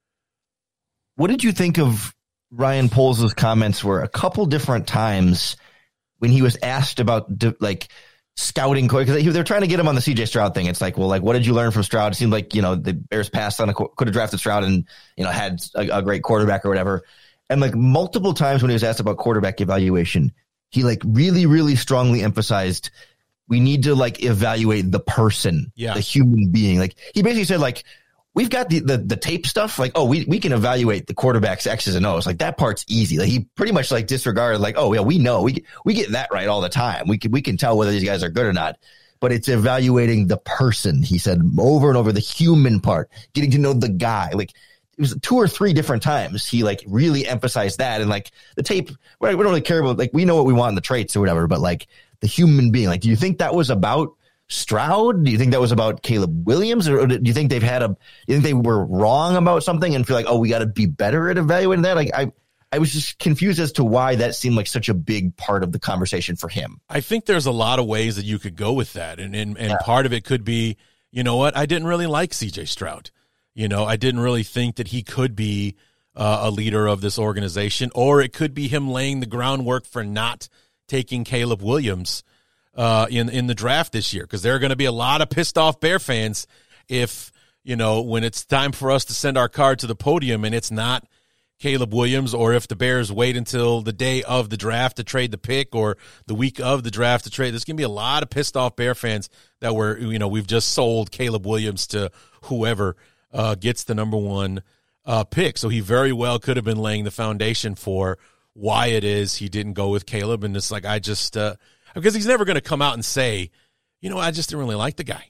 What did you think of Ryan Poles' comments were a couple different times when he was asked about scouting, because they're trying to get him on the CJ Stroud thing. It's like, well, what did you learn from Stroud? It seemed like, the Bears passed on could have drafted Stroud and, had a great quarterback or whatever. And multiple times when he was asked about quarterback evaluation, he really, really strongly emphasized we need to evaluate the person, the human being. He basically said we've got the tape stuff. We can evaluate the quarterback's X's and O's. That part's easy. He pretty much disregarded we know we get that right all the time. We can tell whether these guys are good or not. But it's evaluating the person. He said over and over, the human part, getting to know the guy. It was 2 or 3 different times he really emphasized that. And the tape, we don't really care about, we know what we want in the traits or whatever, but the human being, do you think that was about Stroud? Do you think that was about Caleb Williams, or do you think do you think they were wrong about something and feel we got to be better at evaluating that? I was just confused as to why that seemed like such a big part of the conversation for him. I think there's a lot of ways that you could go with that. And part of it could be, I didn't really like CJ Stroud. I didn't really think that he could be a leader of this organization, or it could be him laying the groundwork for not taking Caleb Williams in the draft this year, because there are going to be a lot of pissed off Bear fans if, when it's time for us to send our card to the podium and it's not Caleb Williams, or if the Bears wait until the day of the draft to trade the pick, or the week of the draft to trade. There's going to be a lot of pissed off Bear fans that we've just sold Caleb Williams to whoever gets the number one pick. So he very well could have been laying the foundation for why it is he didn't go with Caleb. And it's because he's never going to come out and say, I just didn't really like the guy.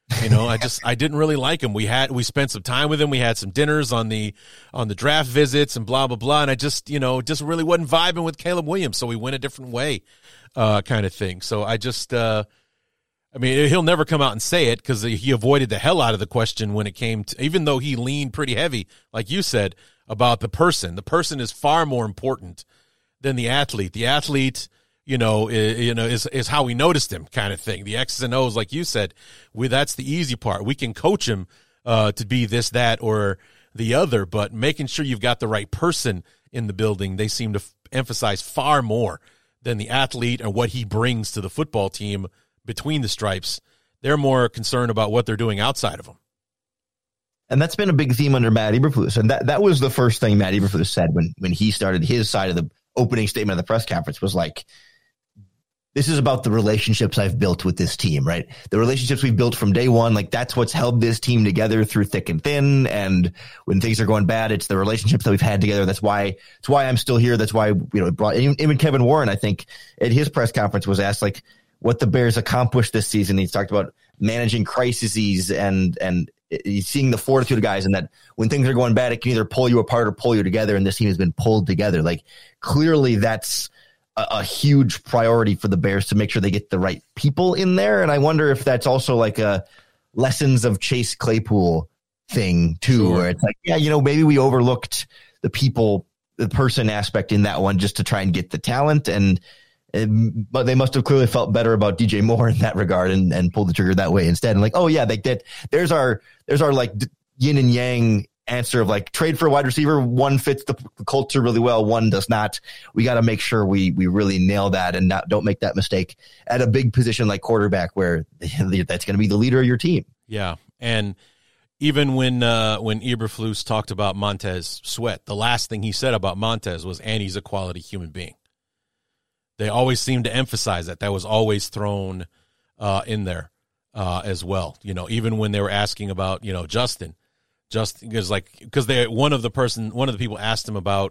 I didn't really like him. We spent some time with him. We had some dinners on the draft visits and blah, blah, blah. And I just really wasn't vibing with Caleb Williams. So we went a different way, kind of thing. So he'll never come out and say it, because he avoided the hell out of the question when it came to, even though he leaned pretty heavy, like you said, about the person. The person is far more important than the athlete. The athlete, is how we noticed him, kind of thing. The X's and O's, like you said, that's the easy part. We can coach him to be this, that, or the other, but making sure you've got the right person in the building, they seem to emphasize far more than the athlete and what he brings to the football team between the stripes. They're more concerned about what they're doing outside of them. And that's been a big theme under Matt Eberflus. And that was the first thing Matt Eberflus said when he started his side of the opening statement of the press conference, was this is about the relationships I've built with this team, right? The relationships we've built from day one, that's what's held this team together through thick and thin. And when things are going bad, it's the relationships that we've had together. That's why I'm still here. That's why, it brought even Kevin Warren, I think, at his press conference was asked what the Bears accomplished this season. He's talked about managing crises and seeing the fortitude of guys, and that when things are going bad, it can either pull you apart or pull you together. And this team has been pulled together. Clearly that's a huge priority for the Bears, to make sure they get the right people in there. And I wonder if that's also lessons of Chase Claypool thing too, where it's like, yeah, maybe we overlooked the person aspect in that one just to try and get the talent, but they must have clearly felt better about DJ Moore in that regard and pulled the trigger that way instead. And like, oh yeah, there's our like yin and yang answer of like trade for a wide receiver. One fits the culture really well, one does not. We got to make sure we really nail that and don't make that mistake at a big position like quarterback where that's going to be the leader of your team. Yeah. And even when Eberflus talked about Montez Sweat, the last thing he said about Montez was, and he's a quality human being. They always seem to emphasize that. That was always thrown in there as well. Even when they were asking about, Justin because one of the people asked him about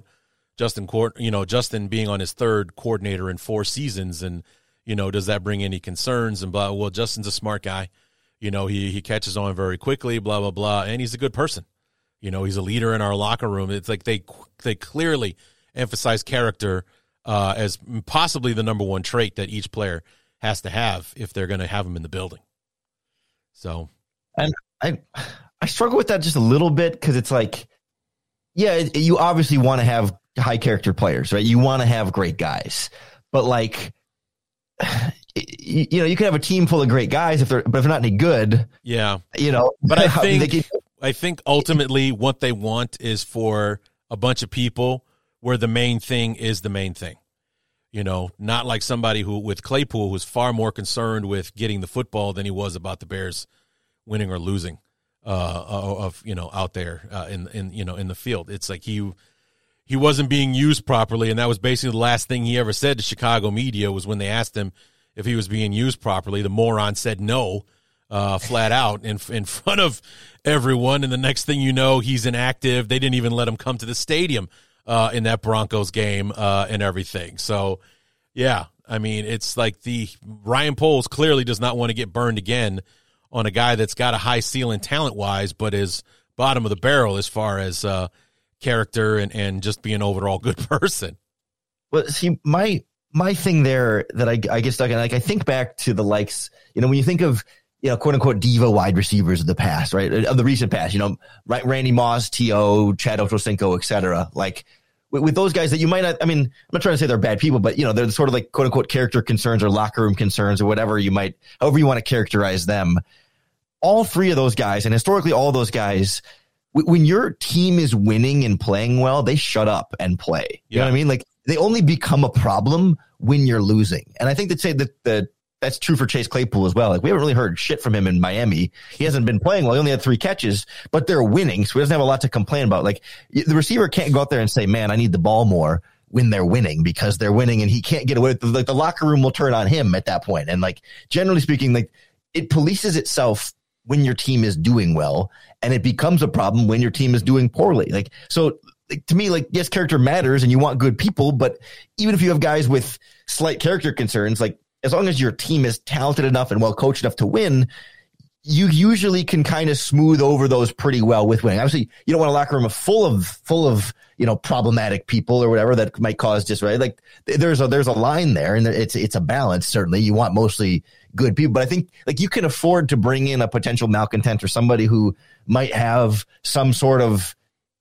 Justin being on his third coordinator in 4 seasons, and does that bring any concerns and blah. Well, Justin's a smart guy. He catches on very quickly, blah, blah, blah, and he's a good person. He's a leader in our locker room. It's like they clearly emphasize character as possibly the number one trait that each player has to have if they're going to have him in the building. So, and I struggle with that just a little bit because it's like, yeah, you obviously want to have high character players, right? You want to have great guys, but like, you can have a team full of great guys but if they're not any good, yeah, But I think ultimately what they want is for a bunch of people where the main thing is the main thing. Not like somebody who with Claypool was far more concerned with getting the football than he was about the Bears winning or losing out there in the field. It's like he wasn't being used properly, and that was basically the last thing he ever said to Chicago media was when they asked him if he was being used properly. The moron said no, flat out in front of everyone, and the next thing you know, he's inactive. They didn't even let him come to the stadium in that Broncos game and everything. So, yeah, I mean, it's like Ryan Poles clearly does not want to get burned again on a guy that's got a high ceiling talent-wise, but is bottom of the barrel as far as character and just being an overall good person. Well, see, my thing there that I get stuck in, like I think back to the likes, when you think of, quote unquote diva wide receivers of the past, right? Of the recent past, Randy Moss, T.O., Chad Ochocinco, et cetera. Like with those guys that you might not, I mean, I'm not trying to say they're bad people, but they're sort of like quote unquote character concerns or locker room concerns or whatever however you want to characterize them. All 3 of those guys, and historically all those guys, when your team is winning and playing well, they shut up and play. You know what I mean? Like they only become a problem when you're losing. And I think they'd say that that's true for Chase Claypool as well. Like we haven't really heard shit from him in Miami. He hasn't been playing well. He only had 3 catches, but they're winning. So he doesn't have a lot to complain about. Like the receiver can't go out there and say, man, I need the ball more when they're winning because they're winning and he can't get away with it. Like the locker room will turn on him at that point. And like, generally speaking, like it polices itself when your team is doing well, and it becomes a problem when your team is doing poorly. Like, so like, to me, like, yes, character matters and you want good people, but even if you have guys with slight character concerns, like as long as your team is talented enough and well coached enough to win, you usually can kind of smooth over those pretty well with winning. Obviously, you don't want a locker room full of problematic people or whatever that might cause disarray. Like there's a line there, and it's a balance. Certainly, you want mostly good people, but I think like you can afford to bring in a potential malcontent or somebody who might have some sort of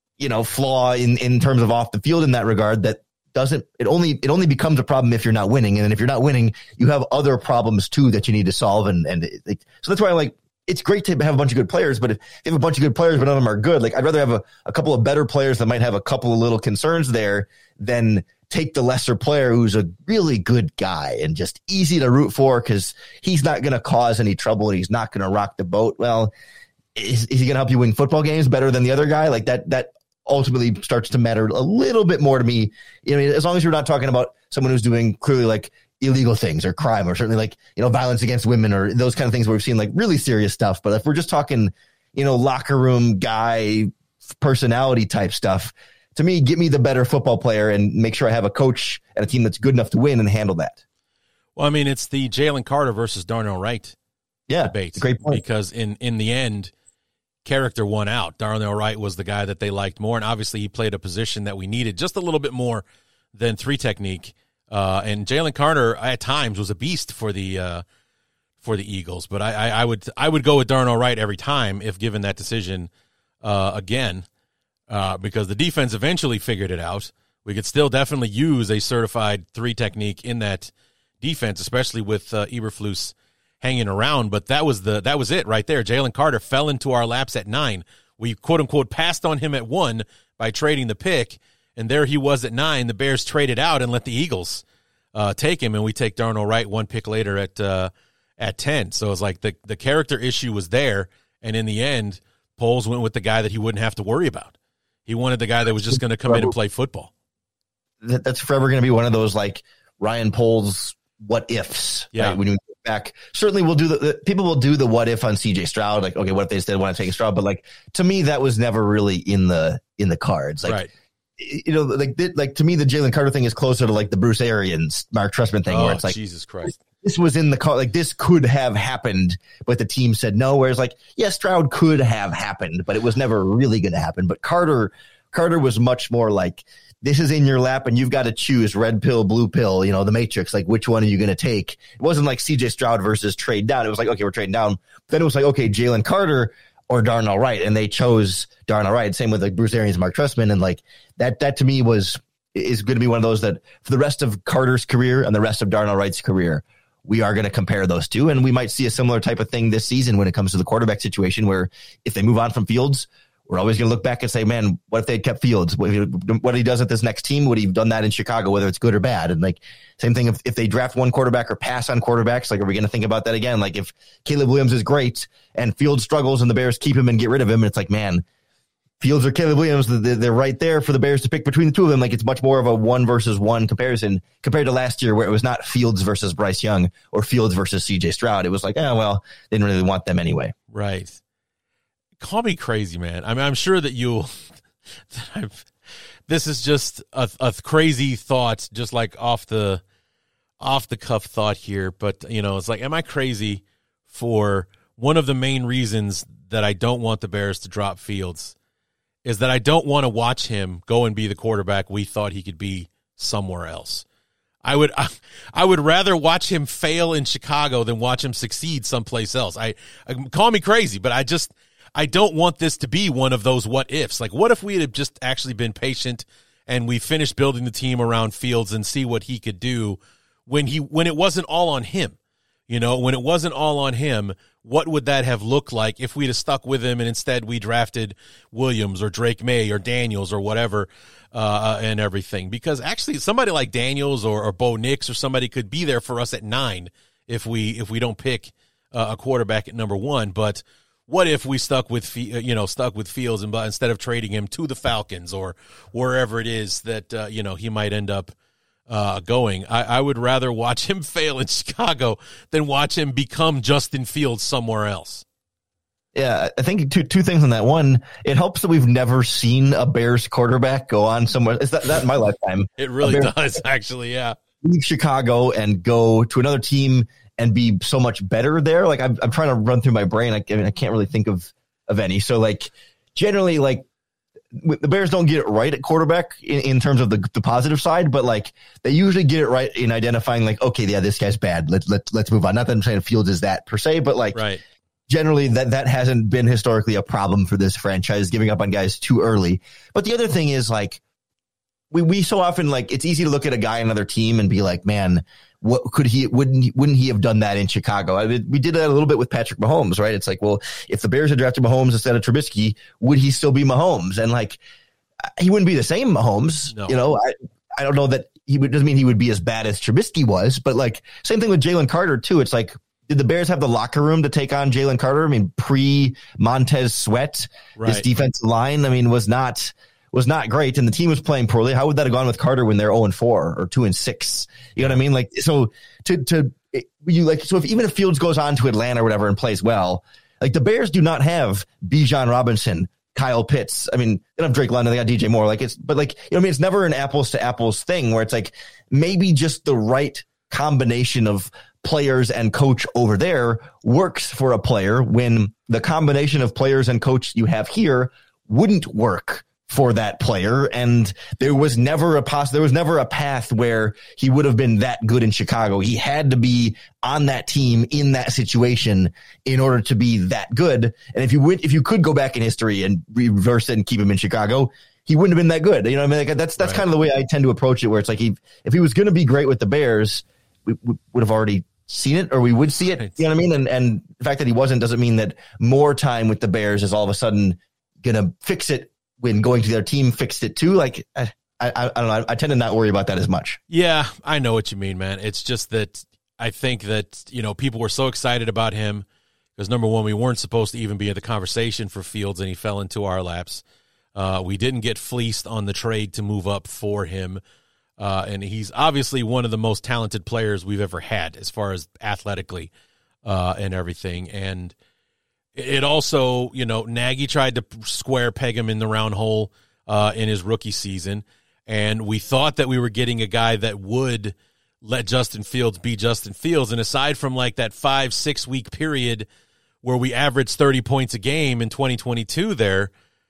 flaw in terms of off the field in that regard. That it only becomes a problem if you're not winning, and then if you're not winning, you have other problems too that you need to solve. So that's why I'm like, it's great to have a bunch of good players, but if you have a bunch of good players, but none of them are good, like I'd rather have a couple of better players that might have a couple of little concerns there than take the lesser player who's a really good guy and just easy to root for because he's not going to cause any trouble and he's not going to rock the boat. Well, is he going to help you win football games better than the other guy? Like that ultimately starts to matter a little bit more to me. As long as you're not talking about someone who's doing clearly like illegal things or crime or certainly like, violence against women or those kind of things where we've seen like really serious stuff. But if we're just talking, locker room guy personality type stuff, to me, get me the better football player and make sure I have a coach and a team that's good enough to win and handle that. Well, I mean, it's the Jalen Carter versus Darnell Wright debate. Great point. Because in the end, character won out. Darnell Wright was the guy that they liked more, and obviously he played a position that we needed just a little bit more than 3 technique. And Jalen Carter at times was a beast for the Eagles, but I would go with Darnell Wright every time if given that decision again, because the defense eventually figured it out. We could still definitely use a certified 3 technique in that defense, especially with Eberflus hanging around. But that was it right there. Jalen Carter fell into our laps at 9. We quote unquote passed on him at 1 by trading the pick, and there he was at 9. The Bears traded out and let the Eagles take him, and we take Darnell Wright 1 pick later at 10. So it's like the character issue was there, and in the end, Poles went with the guy that he wouldn't have to worry about. He wanted the guy that was just going to come in and play football. That's forever going to be one of those like Ryan Poles what ifs. Yeah. Right? When you get back, certainly we'll do people will do the what if on CJ Stroud. Like, okay, what if they instead want to take Stroud? But like, to me, that was never really in the cards. Like, right. You know, like to me, the Jalen Carter thing is closer to like the Bruce Arians, Mark Trestman thing, where it's like, Jesus Christ. This was in the car. Like, this could have happened, but the team said no. Whereas like, yes, Stroud could have happened, but it was never really going to happen. But Carter was much more like, this is in your lap and you've got to choose red pill, blue pill, you know, the Matrix. Like, which one are you going to take? It wasn't like CJ Stroud versus trade down. It was like, okay, we're trading down. Then it was like, okay, Jalen Carter or Darnell Wright. And they chose Darnell Wright. Same with like Bruce Arians and Mark Trestman. And like that to me is going to be one of those that for the rest of Carter's career and the rest of Darnell Wright's career, we are going to compare those two. And we might see a similar type of thing this season when it comes to the quarterback situation, where if they move on from Fields, we're always going to look back and say, man, what if they had kept Fields? What he does at this next team, would he have done that in Chicago, whether it's good or bad? And like, same thing if they draft one quarterback or pass on quarterbacks, like, are we going to think about that again? Like, if Caleb Williams is great and Fields struggles and the Bears keep him and get rid of him, and it's like, man, Fields or Caleb Williams, they're right there for the Bears to pick between the two of them. Like, it's much more of a 1-versus-1 comparison compared to last year, where it was not Fields versus Bryce Young or Fields versus CJ Stroud. It was like, well, they didn't really want them anyway. Right. Call me crazy, man. I mean, I'm sure that this is just a crazy thought, just like off the cuff thought here. But, you know, it's like, am I crazy for one of the main reasons that I don't want the Bears to drop Fields is that I don't want to watch him go and be the quarterback we thought he could be somewhere else. I would rather watch him fail in Chicago than watch him succeed someplace else. I call me crazy, but I don't want this to be one of those what ifs. Like, what if we had just actually been patient and we finished building the team around Fields and see what he could do when it wasn't all on him? You know, when it wasn't all on him, what would that have looked like if we'd have stuck with him and instead we drafted Williams or Drake May or Daniels or whatever and everything? Because actually somebody like Daniels or Bo Nix or somebody could be there for us at 9 if we don't pick a quarterback at number 1. But what if we stuck with Fields and instead of trading him to the Falcons or wherever it is that he might end up going? I would rather watch him fail in Chicago than watch him become Justin Fields somewhere else. Yeah, I think two things on that. One, it helps that we've never seen a Bears quarterback go on somewhere. Is that in my lifetime? It really does, actually. Yeah, leave Chicago and go to another team and be so much better there. Like, I'm trying to run through my brain. I can't really think of any. So like, generally, like, the Bears don't get it right at quarterback in terms of the positive side, but like, they usually get it right in identifying like, okay, yeah, this guy's bad. Let's move on. Not that I'm saying Fields is that per se, but like, right. Generally that hasn't been historically a problem for this franchise, giving up on guys too early. But the other thing is, like, we so often, like, it's easy to look at a guy on another team and be like, man, what could wouldn't he have done that in Chicago? I mean, we did that a little bit with Patrick Mahomes, right? It's like, well, if the Bears had drafted Mahomes instead of Trubisky, would he still be Mahomes? And like, he wouldn't be the same Mahomes. No. You know, I don't know that doesn't mean he would be as bad as Trubisky was, but like, same thing with Jalen Carter too. It's like, did the Bears have the locker room to take on Jalen Carter? I mean, pre-Montez Sweat, right. This defensive line, I mean, was not great, and the team was playing poorly. How would that have gone with Carter when they're 0-4 or 2-6? You know what I mean? Like, so even if Fields goes on to Atlanta or whatever and plays well, like, the Bears do not have Bijan Robinson, Kyle Pitts. I mean, they don't have Drake London, they got DJ Moore. Like, it's, but like, you know what I mean? It's never an apples to apples thing where it's like, maybe just the right combination of players and coach over there works for a player when the combination of players and coach you have here wouldn't work for that player. And there was never a path where he would have been that good in Chicago. He had to be on that team in that situation in order to be that good. And if you could go back in history and reverse it and keep him in Chicago, he wouldn't have been that good. You know what I mean? Like that's right. Kind of the way I tend to approach it, where it's like if he was going to be great with the Bears, we would have already seen it, or we would see it. You know what I mean? And the fact that he wasn't doesn't mean that more time with the Bears is all of a sudden going to fix it when going to their team fixed it too. Like, I don't know. I tend to not worry about that as much. Yeah, I know what you mean, man. It's just that I think that, people were so excited about him because, number one, we weren't supposed to even be in the conversation for Fields, and he fell into our laps. We didn't get fleeced on the trade to move up for him. And he's obviously one of the most talented players we've ever had as far as athletically and everything. And it also, Nagy tried to square peg him in the round hole in his rookie season. And we thought that we were getting a guy that would let Justin Fields be Justin Fields. And aside from like that 5-6 week period where we averaged 30 points a game in 2022 there,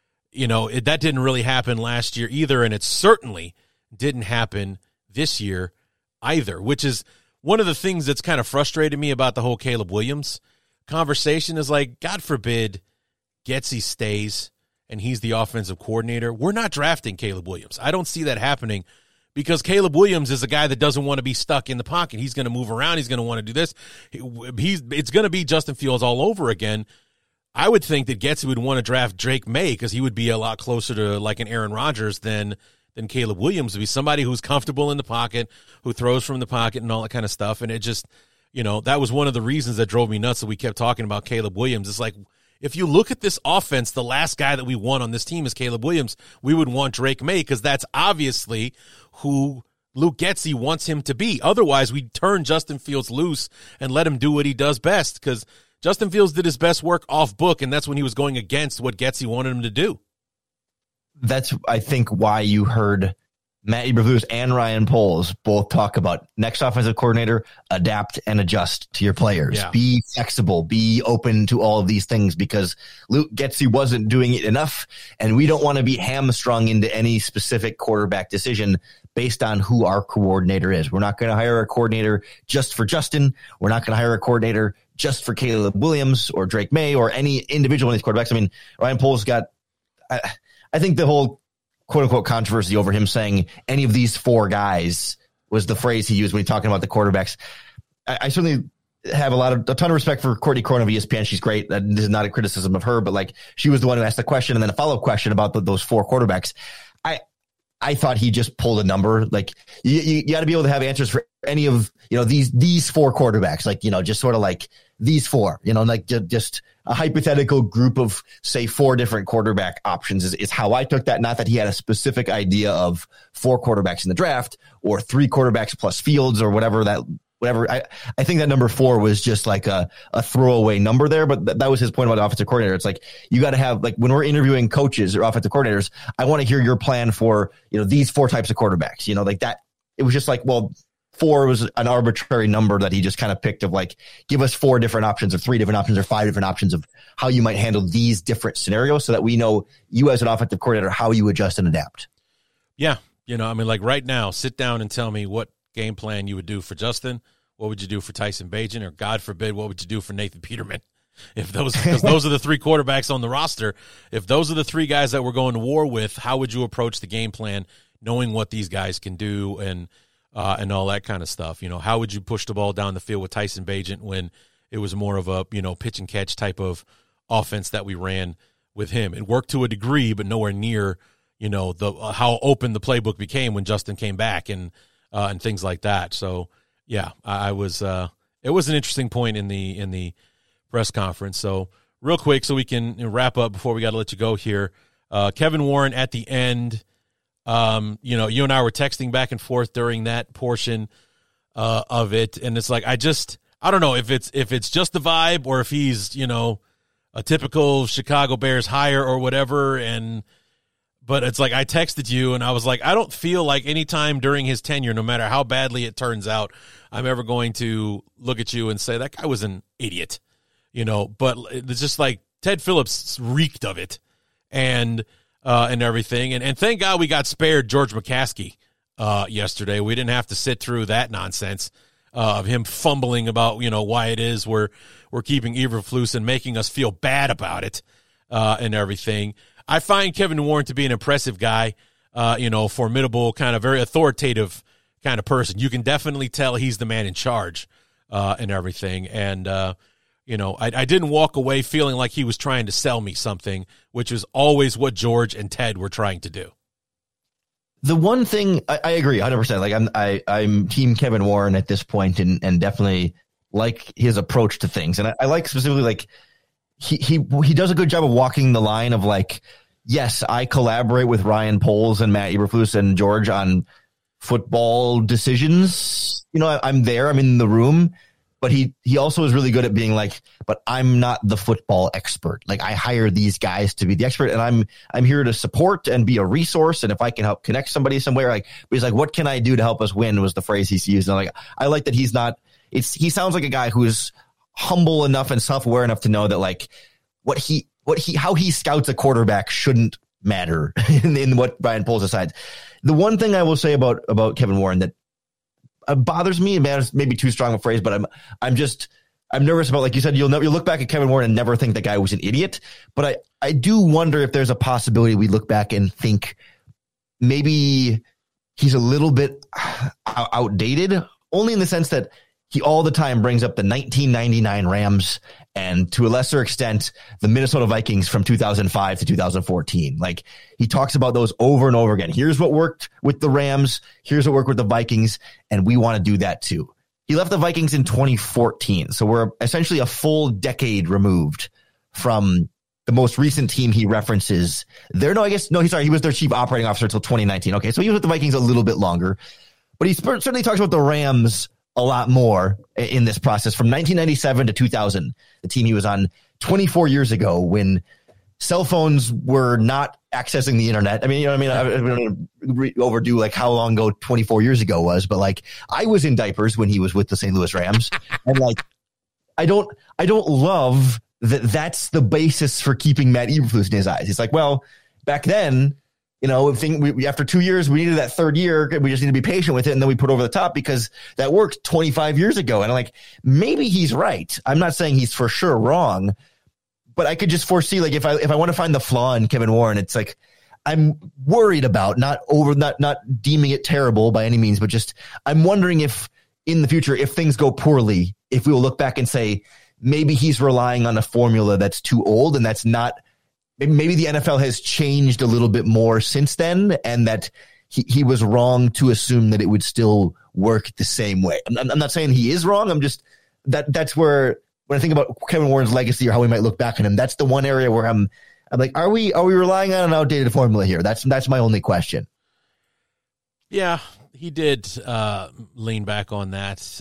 that didn't really happen last year either. And it certainly didn't happen this year either, which is one of the things that's kind of frustrated me about the whole Caleb Williams conversation is like, God forbid Getsy stays and he's the offensive coordinator. We're not drafting Caleb Williams. I don't see that happening because Caleb Williams is a guy that doesn't want to be stuck in the pocket. He's going to move around. He's going to want to do this. It's going to be Justin Fields all over again. I would think that Getsy would want to draft Drake May because he would be a lot closer to like an Aaron Rodgers than Caleb Williams would be, somebody who's comfortable in the pocket, who throws from the pocket and all that kind of stuff. And it just, that was one of the reasons that drove me nuts that we kept talking about Caleb Williams. It's like, if you look at this offense, the last guy that we want on this team is Caleb Williams. We would want Drake May because that's obviously who Luke Getsy wants him to be. Otherwise, we turn Justin Fields loose and let him do what he does best because Justin Fields did his best work off book, and that's when he was going against what Getsy wanted him to do. That's, I think, why you heard Matt Eberflus and Ryan Poles both talk about next offensive coordinator, adapt and adjust to your players. Yeah. Be flexible, be open to all of these things because Luke Getsy wasn't doing it enough, and we don't want to be hamstrung into any specific quarterback decision based on who our coordinator is. We're not going to hire a coordinator just for Justin. We're not going to hire a coordinator just for Caleb Williams or Drake May or any individual in these quarterbacks. I mean, Ryan Poles got I think the whole quote-unquote controversy over him saying any of these four guys was the phrase he used when he's talking about the quarterbacks. I certainly have a ton of respect for Courtney Cronin of ESPN. She's great. This is not a criticism of her, but like she was the one who asked the question and then a follow-up question about those four quarterbacks. I thought he just pulled a number. Like you got to be able to have answers for any of, these four quarterbacks, like, just sort of like these four, like just a hypothetical group of, say, four different quarterback options is how I took that. Not that he had a specific idea of four quarterbacks in the draft or three quarterbacks plus Fields or whatever. I think that number four was just like a throwaway number there, but that was his point about the offensive coordinator. It's like, you got to have, like, when we're interviewing coaches or offensive coordinators, I want to hear your plan for, these four types of quarterbacks, like that. It was just like, well, four was an arbitrary number that he just kind of picked of like, give us four different options or three different options or five different options of how you might handle these different scenarios so that we know you as an offensive coordinator, how you adjust and adapt. Yeah. Like right now, sit down and tell me what game plan you would do for Justin. What would you do for Tyson Bagent? Or God forbid, what would you do for Nathan Peterman? Because those are the three quarterbacks on the roster. If those are the three guys that we're going to war with, how would you approach the game plan knowing what these guys can do and all that kind of stuff? How would you push the ball down the field with Tyson Bagent when it was more of a, pitch and catch type of offense that we ran with him? It worked to a degree, but nowhere near, how open the playbook became when Justin came back and things like that. So yeah, it was an interesting point in the press conference. So real quick, so we can wrap up before we got to let you go here. Kevin Warren at the end, you and I were texting back and forth during that portion of it. And it's like, I don't know if it's just the vibe or if he's, a typical Chicago Bears hire or whatever. But it's like, I texted you and I was like, I don't feel like any time during his tenure, no matter how badly it turns out, I'm ever going to look at you and say that guy was an idiot, but it's just like Ted Phillips reeked of it. And and everything. And thank God we got spared George McCaskey yesterday. We didn't have to sit through that nonsense of him fumbling about, why it is we're keeping Eberflus and making us feel bad about it and everything. I find Kevin Warren to be an impressive guy, formidable, kind of very authoritative kind of person. You can definitely tell he's the man in charge and everything. And, I didn't walk away feeling like he was trying to sell me something, which is always what George and Ted were trying to do. The one thing I agree 100%. Like I'm team Kevin Warren at this point, and definitely like his approach to things. And I like specifically, like, he does a good job of walking the line of, like, yes, I collaborate with Ryan Poles and Matt Eberflus and George on football decisions. I'm there, I'm in the room, but he also is really good at being like, but I'm not the football expert. Like, I hire these guys to be the expert, and I'm here to support and be a resource. And if I can help connect somebody somewhere, like, he's like, what can I do to help us win, was the phrase he's used. And I like that he's not, he sounds like a guy who is humble enough and self-aware enough to know that, like, how he scouts a quarterback shouldn't matter in what Ryan Poles decides. The one thing I will say about Kevin Warren that bothers me, and matters, maybe too strong a phrase, but I'm nervous about, like you said, you'll look back at Kevin Warren and never think that guy was an idiot. But I do wonder if there's a possibility we look back and think maybe he's a little bit outdated, only in the sense that he all the time brings up the 1999 Rams and, to a lesser extent, the Minnesota Vikings from 2005 to 2014. Like, he talks about those over and over again. Here's what worked with the Rams. Here's what worked with the Vikings. And we want to do that too. He left the Vikings in 2014. So we're essentially a full decade removed from the most recent team he references. He was their chief operating officer until 2019. Okay, so he was with the Vikings a little bit longer. But he certainly talks about the Rams a lot more in this process from 1997 to 2000, the team he was on 24 years ago, when cell phones were not accessing the internet. I mean, I don't overdo like how long ago 24 years ago was, but, like, I was in diapers when he was with the St. Louis Rams. And, like, I don't love that that's the basis for keeping Matt Eberflus in his eyes. It's like, well, back then, after 2 years, we needed that third year. We just need to be patient with it. And then we put over the top because that worked 25 years ago. And I'm like, maybe he's right. I'm not saying he's for sure wrong, but I could just foresee, like, if I want to find the flaw in Kevin Warren, it's like, I'm worried about not deeming it terrible by any means, but just, I'm wondering if in the future, if things go poorly, if we will look back and say, maybe he's relying on a formula that's too old, and that's not, maybe the NFL has changed a little bit more since then, and that he was wrong to assume that it would still work the same way. I'm not saying he is wrong. I'm just, that's where, when I think about Kevin Warren's legacy or how we might look back on him, that's the one area where I'm like, are we relying on an outdated formula here? That's my only question. Yeah, he did lean back on that.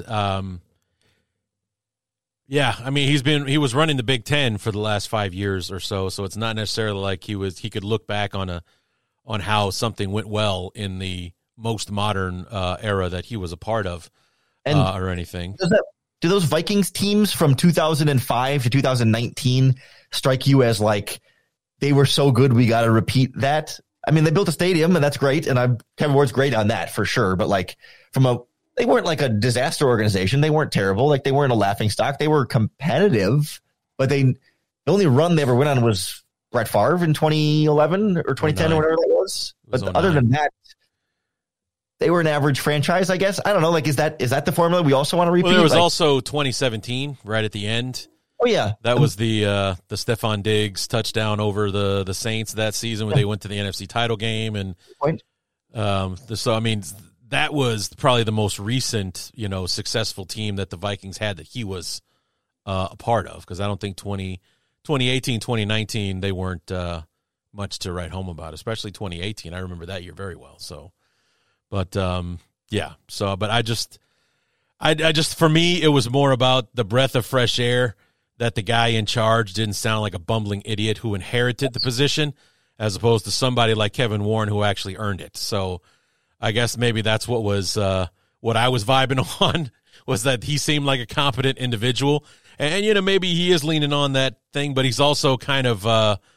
Yeah, I mean, he was running the Big Ten for the last 5 years or so it's not necessarily like he could look back on how something went well in the most modern era that he was a part of, or anything. Do those Vikings teams from 2005 to 2019 strike you as, like, they were so good we got to repeat that? I mean, they built a stadium, and that's great, and Kevin Warren's great on that for sure. But, like, they weren't like a disaster organization. They weren't terrible. Like, they weren't a laughingstock. They were competitive, but the only run they ever went on was Brett Favre in 2011 or 2010 or whatever that was. But other than that, they were an average franchise, I guess. I don't know. Like, is that the formula we also want to repeat? Well, there was also 2017 right at the end. Oh yeah, that was the Stephon Diggs touchdown over the Saints that season, where they went to the NFC title game, and so I mean, that was probably the most recent, successful team that the Vikings had that he was a part of, because I don't think 2018, 2019, they weren't much to write home about, especially 2018. I remember that year very well. So, but yeah. So, but I just, for me, it was more about the breath of fresh air that the guy in charge didn't sound like a bumbling idiot who inherited the position, as opposed to somebody like Kevin Warren who actually earned it. So I guess maybe that's what was what I was vibing on, was that he seemed like a competent individual. And maybe he is leaning on that thing, but he's also kind of,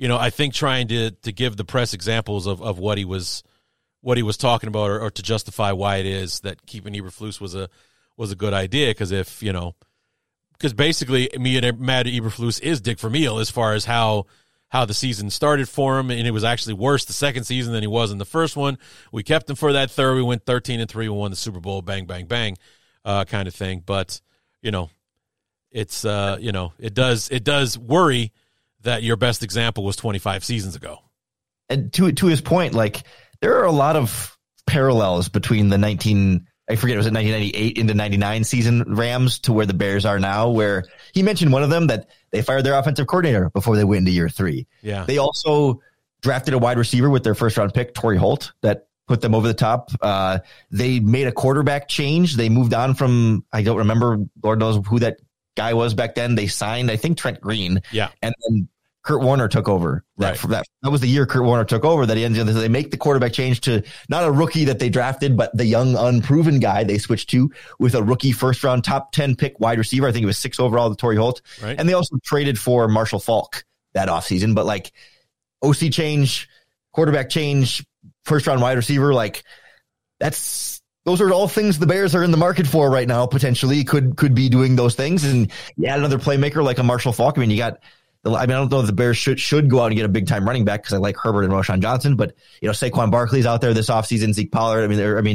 I think trying to give the press examples of what he was talking about, or to justify why it is that keeping Eberflus was a good idea. Because because basically Matt Eberflus is Dick Vermeil as far as how the season started for him, and it was actually worse the second season than he was in the first one. We kept him for that third. We went 13-3. We won the Super Bowl. Bang, bang, bang, kind of thing. But it's it does worry that your best example was 25 seasons ago. And to his point, like, there are a lot of parallels between the 1998 into 99 season Rams to where the Bears are now, where he mentioned one of them that they fired their offensive coordinator before they went into year 3. Yeah. They also drafted a wide receiver with their first round pick, Torrey Holt, that put them over the top. They made a quarterback change. They moved on from, I don't remember, Lord knows who that guy was back then. They signed, I think, Trent Green. Yeah. And then Kurt Warner took over. That was the year Kurt Warner took over that he ended. They make the quarterback change to not a rookie that they drafted, but the young, unproven guy they switched to with a rookie first round top 10 pick wide receiver. I think it was 6 overall to Torrey Holt. Right. And they also traded for Marshall Faulk that offseason. But like, OC change, quarterback change, first round wide receiver, like, those are all things the Bears are in the market for right now. Potentially could be doing those things. And you add another playmaker like a Marshall Faulk. I don't know if the Bears should go out and get a big time running back, because I like Herbert and Roshan Johnson, but Saquon Barkley's out there this offseason, Zeke Pollard.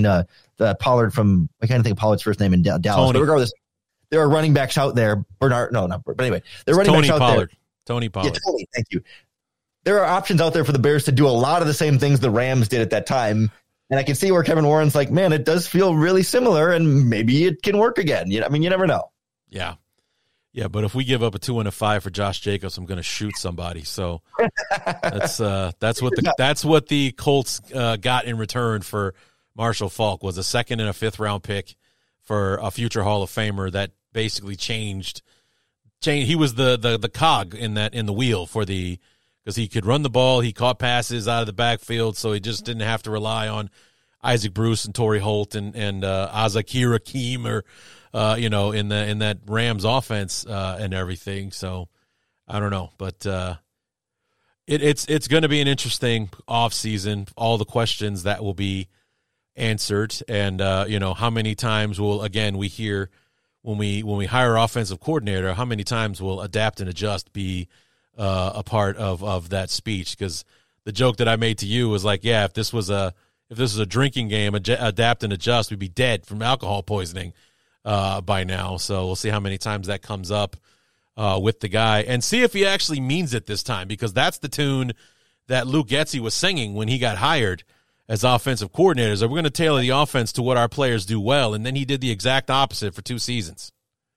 The Pollard from, I can't think of Pollard's first name in Dallas. Tony. But regardless, there are running backs out there. Bernard, no, not, but anyway, there are running Tony backs out Pollard. there. Tony Pollard. Yeah, Tony, thank you. There are options out there for the Bears to do a lot of the same things the Rams did at that time. And I can see where Kevin Warren's like, man, it does feel really similar, and maybe it can work again. You never know. Yeah. Yeah, but if we give up a 2 and a 5 for Josh Jacobs, I'm going to shoot somebody. So that's what the Colts got in return for Marshall Faulk, was a 2nd and a 5th round pick for a future Hall of Famer that basically changed. He was the cog in the wheel because he could run the ball, he caught passes out of the backfield, so he just didn't have to rely on Isaac Bruce and Torrey Holt and Azakir Hakeem or in that Rams offense and everything. So I don't know, but it's going to be an interesting offseason. All the questions that will be answered, and how many times we hear when we hire offensive coordinator, how many times will adapt and adjust be a part of that speech? Because the joke that I made to you was like, yeah, if this was a drinking game, adapt and adjust, we'd be dead from alcohol poisoning by now. So we'll see how many times that comes up with the guy, and see if he actually means it this time, because that's the tune that Luke Getsy was singing when he got hired as offensive coordinators. We're going to tailor the offense to what our players do well, and then he did the exact opposite for 2 seasons.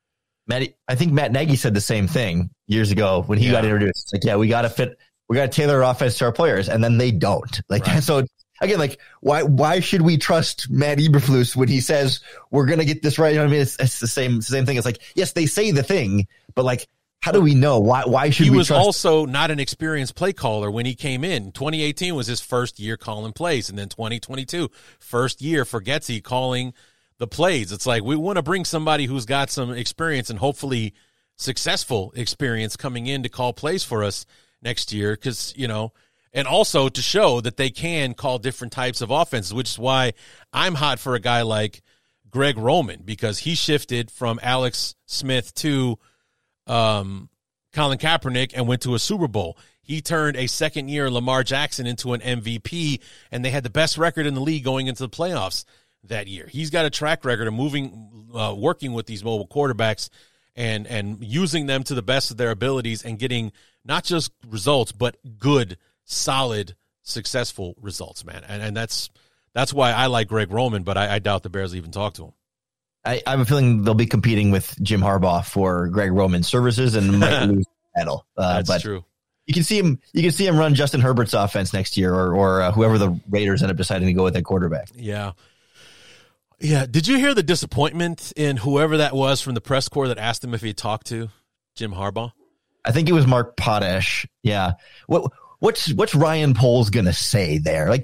I think Matt Nagy said the same thing years ago when he got introduced. It's like, yeah, we got to tailor our offense to our players, and then they don't. Like, right. So again, like, why should we trust Matt Eberflus when he says we're going to get this right? It's the same thing. It's like, yes, they say the thing, but like, how do we know? Why should we trust? He was also not an experienced play caller when he came in. 2018 was his first year calling plays, and then 2022, first year for Getsy calling the plays. It's like, we want to bring somebody who's got some experience and hopefully successful experience coming in to call plays for us next year, because, and also to show that they can call different types of offenses, which is why I'm hot for a guy like Greg Roman, because he shifted from Alex Smith to Colin Kaepernick and went to a Super Bowl. He turned a second-year Lamar Jackson into an MVP, and they had the best record in the league going into the playoffs that year. He's got a track record of working with these mobile quarterbacks and using them to the best of their abilities and getting not just results, but good, solid, successful results, man. And that's why I like Greg Roman, but I doubt the Bears even talk to him. I have a feeling they'll be competing with Jim Harbaugh for Greg Roman's services and might lose the battle. That's true. You can see him run Justin Herbert's offense next year, or whoever the Raiders end up deciding to go with at quarterback. Yeah. Yeah. Did you hear the disappointment in whoever that was from the press corps that asked him if he talked to Jim Harbaugh? I think it was Mark Potash. Yeah. What's Ryan Poles gonna say there? Like,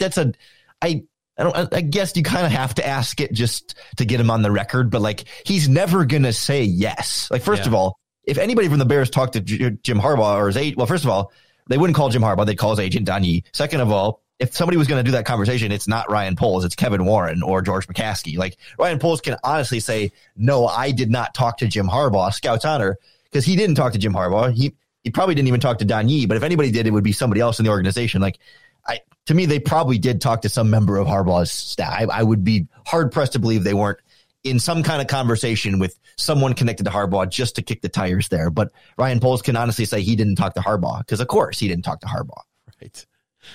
I guess you kind of have to ask it just to get him on the record, but like, he's never gonna say yes. Like, first of all, if anybody from the Bears talked to Jim Harbaugh or his first of all, they wouldn't call Jim Harbaugh. They'd call his agent, Don Yee. Second of all, if somebody was going to do that conversation, it's not Ryan Poles, it's Kevin Warren or George McCaskey. Like, Ryan Poles can honestly say, no, I did not talk to Jim Harbaugh, Scout's honor, because he didn't talk to Jim Harbaugh. He probably didn't even talk to Don Yee, but if anybody did, it would be somebody else in the organization. Like, to me, they probably did talk to some member of Harbaugh's staff. I would be hard pressed to believe they weren't in some kind of conversation with someone connected to Harbaugh just to kick the tires there. But Ryan Poles can honestly say he didn't talk to Harbaugh, because of course he didn't talk to Harbaugh. Right.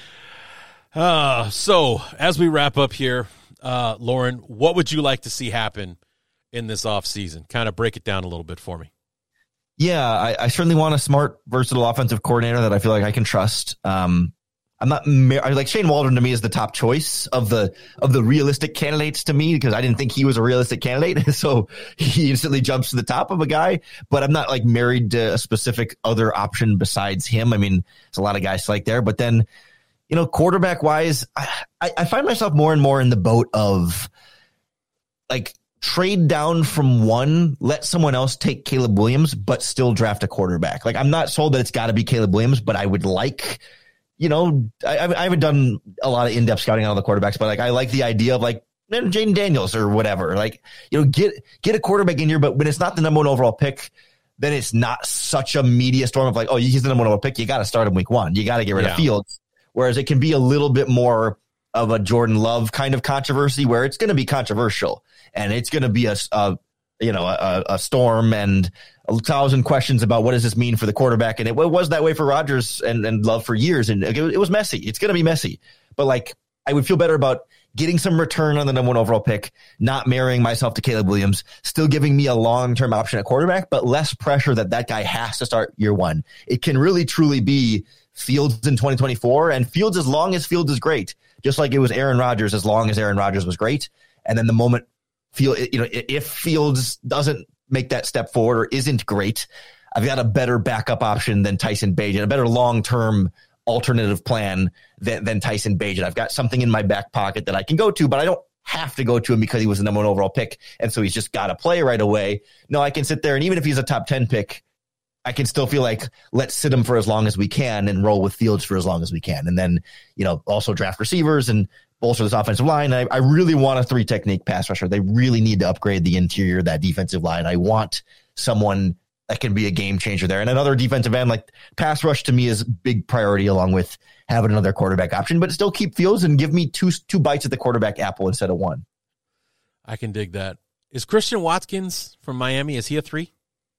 So as we wrap up here, Lauren, what would you like to see happen in this offseason? Kind of break it down a little bit for me. Yeah, I certainly want a smart, versatile offensive coordinator that I feel like I can trust. I'm not like Shane Waldron to me is the top choice of the realistic candidates to me, because I didn't think he was a realistic candidate. So he instantly jumps to the top of a guy, but I'm not like married to a specific other option besides him. I mean, there's a lot of guys like there, but then, you know, quarterback wise, I find myself more and more in the boat of like trade down from one, let someone else take Caleb Williams, but still draft a quarterback. Like, I'm not sold that it's got to be Caleb Williams, but I would like, you know, I haven't done a lot of in-depth scouting on all the quarterbacks, but like, I like the idea of like Jaden Daniels or whatever, like, you know, get a quarterback in here, but when it's not the number one overall pick, then it's not such a media storm of like, oh, he's the number one overall pick. You got to start him week one. You got to get rid of Fields. Whereas it can be a little bit more of a Jordan Love kind of controversy where it's going to be controversial and it's going to be a storm and 1,000 questions about what does this mean for the quarterback. And it was that way for Rodgers and Love for years. And it was messy. It's going to be messy, but like, I would feel better about getting some return on the number one overall pick, not marrying myself to Caleb Williams, still giving me a long-term option at quarterback, but less pressure that guy has to start year one. It can really truly be Fields in 2024, and Fields as long as Fields is great, just like it was Aaron Rodgers as long as Aaron Rodgers was great. And then the moment if Fields doesn't make that step forward or isn't great, I've got a better backup option than Tyson Bagent, a better long-term alternative plan than Tyson Bagent. I've got something in my back pocket that I can go to, but I don't have to go to him because he was the number one overall pick, and so he's just got to play right away. No, I can sit there, and even if he's a top 10 pick, I can still feel like let's sit him for as long as we can and roll with Fields for as long as we can. And then, you know, also draft receivers and bolster this offensive line. I really want a 3-technique pass rusher. They really need to upgrade the interior of that defensive line. I want someone that can be a game changer there. And another defensive end, like pass rush to me is big priority along with having another quarterback option, but still keep Fields and give me two bites at the quarterback apple instead of one. I can dig that. Is Christian Watkins from Miami, is he a 3?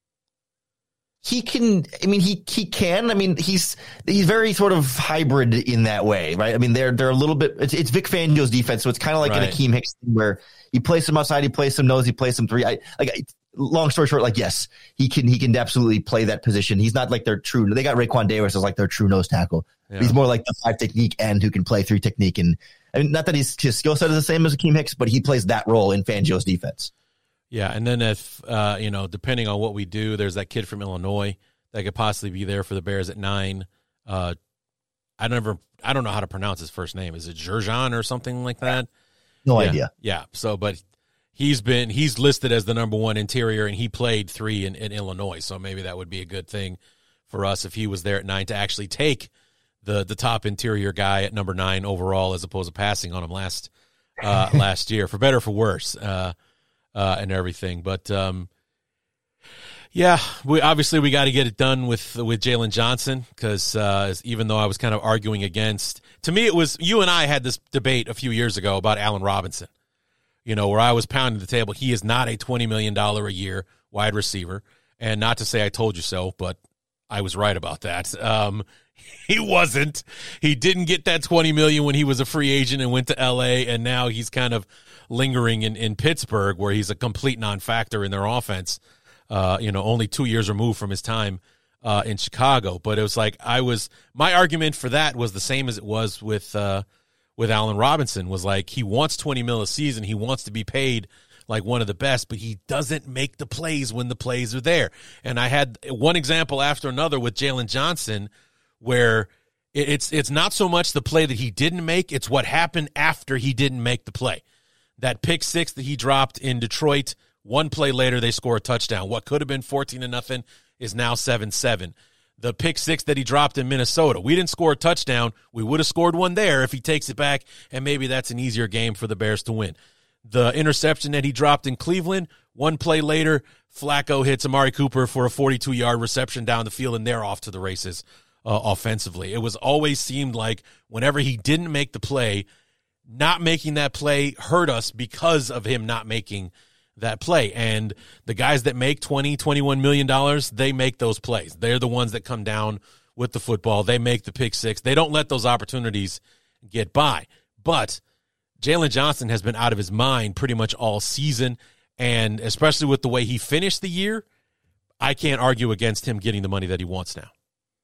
He can, I mean, he can. I mean, he's very sort of hybrid in that way, right? I mean, they're a little bit, it's Vic Fangio's defense, so it's kind of like an Akeem Hicks thing where he plays some outside, he plays some nose, he plays some 3. Long story short, like, yes, he can absolutely play that position. He's not like their true, they got Raekwon Davis as like their true nose tackle. Yeah. He's more like the 5-technique end who can play 3-technique. And I mean, not that his skill set is the same as Akeem Hicks, but he plays that role in Fangio's defense. Yeah, and then if, depending on what we do, there's that kid from Illinois that could possibly be there for the Bears at 9. I don't know how to pronounce his first name. Is it Jurjan or something like that? No idea. Yeah, so, but he's listed as the number 1 interior, and he played 3 in Illinois, so maybe that would be a good thing for us if he was there at 9 to actually take the top interior guy at number 9 overall as opposed to passing on him last year, for better or for worse. And everything, but we got to get it done with Jalen Johnson, because even though I was kind of arguing against, to me it was, you and I had this debate a few years ago about Allen Robinson, where I was pounding the table. He is not a $20 million a year wide receiver, and not to say I told you so, but I was right about that. He wasn't. He didn't get that $20 million when he was a free agent and went to LA, and now he's kind of lingering in Pittsburgh, where he's a complete non-factor in their offense. Only 2 years removed from his time in Chicago. But it was like, my argument for that was the same as it was with Allen Robinson, was like, he wants $20 million a season. He wants to be paid like one of the best, but he doesn't make the plays when the plays are there. And I had one example after another with Jalen Johnson, where it's not so much the play that he didn't make, it's what happened after he didn't make the play. That pick 6 that he dropped in Detroit, one play later they score a touchdown. What could have been 14-0 is now 7-7. The pick six that he dropped in Minnesota. We didn't score a touchdown. We would have scored one there if he takes it back, and maybe that's an easier game for the Bears to win. The interception that he dropped in Cleveland, one play later, Flacco hits Amari Cooper for a 42-yard reception down the field, and they're off to the races offensively. It was always seemed like whenever he didn't make the play, not making that play hurt us because of him not making that play. And the guys that make $20, $21 million, they make those plays. They're the ones that come down with the football. They make the pick six. They don't let those opportunities get by. But Jalen Johnson has been out of his mind pretty much all season, and especially with the way he finished the year, I can't argue against him getting the money that he wants now.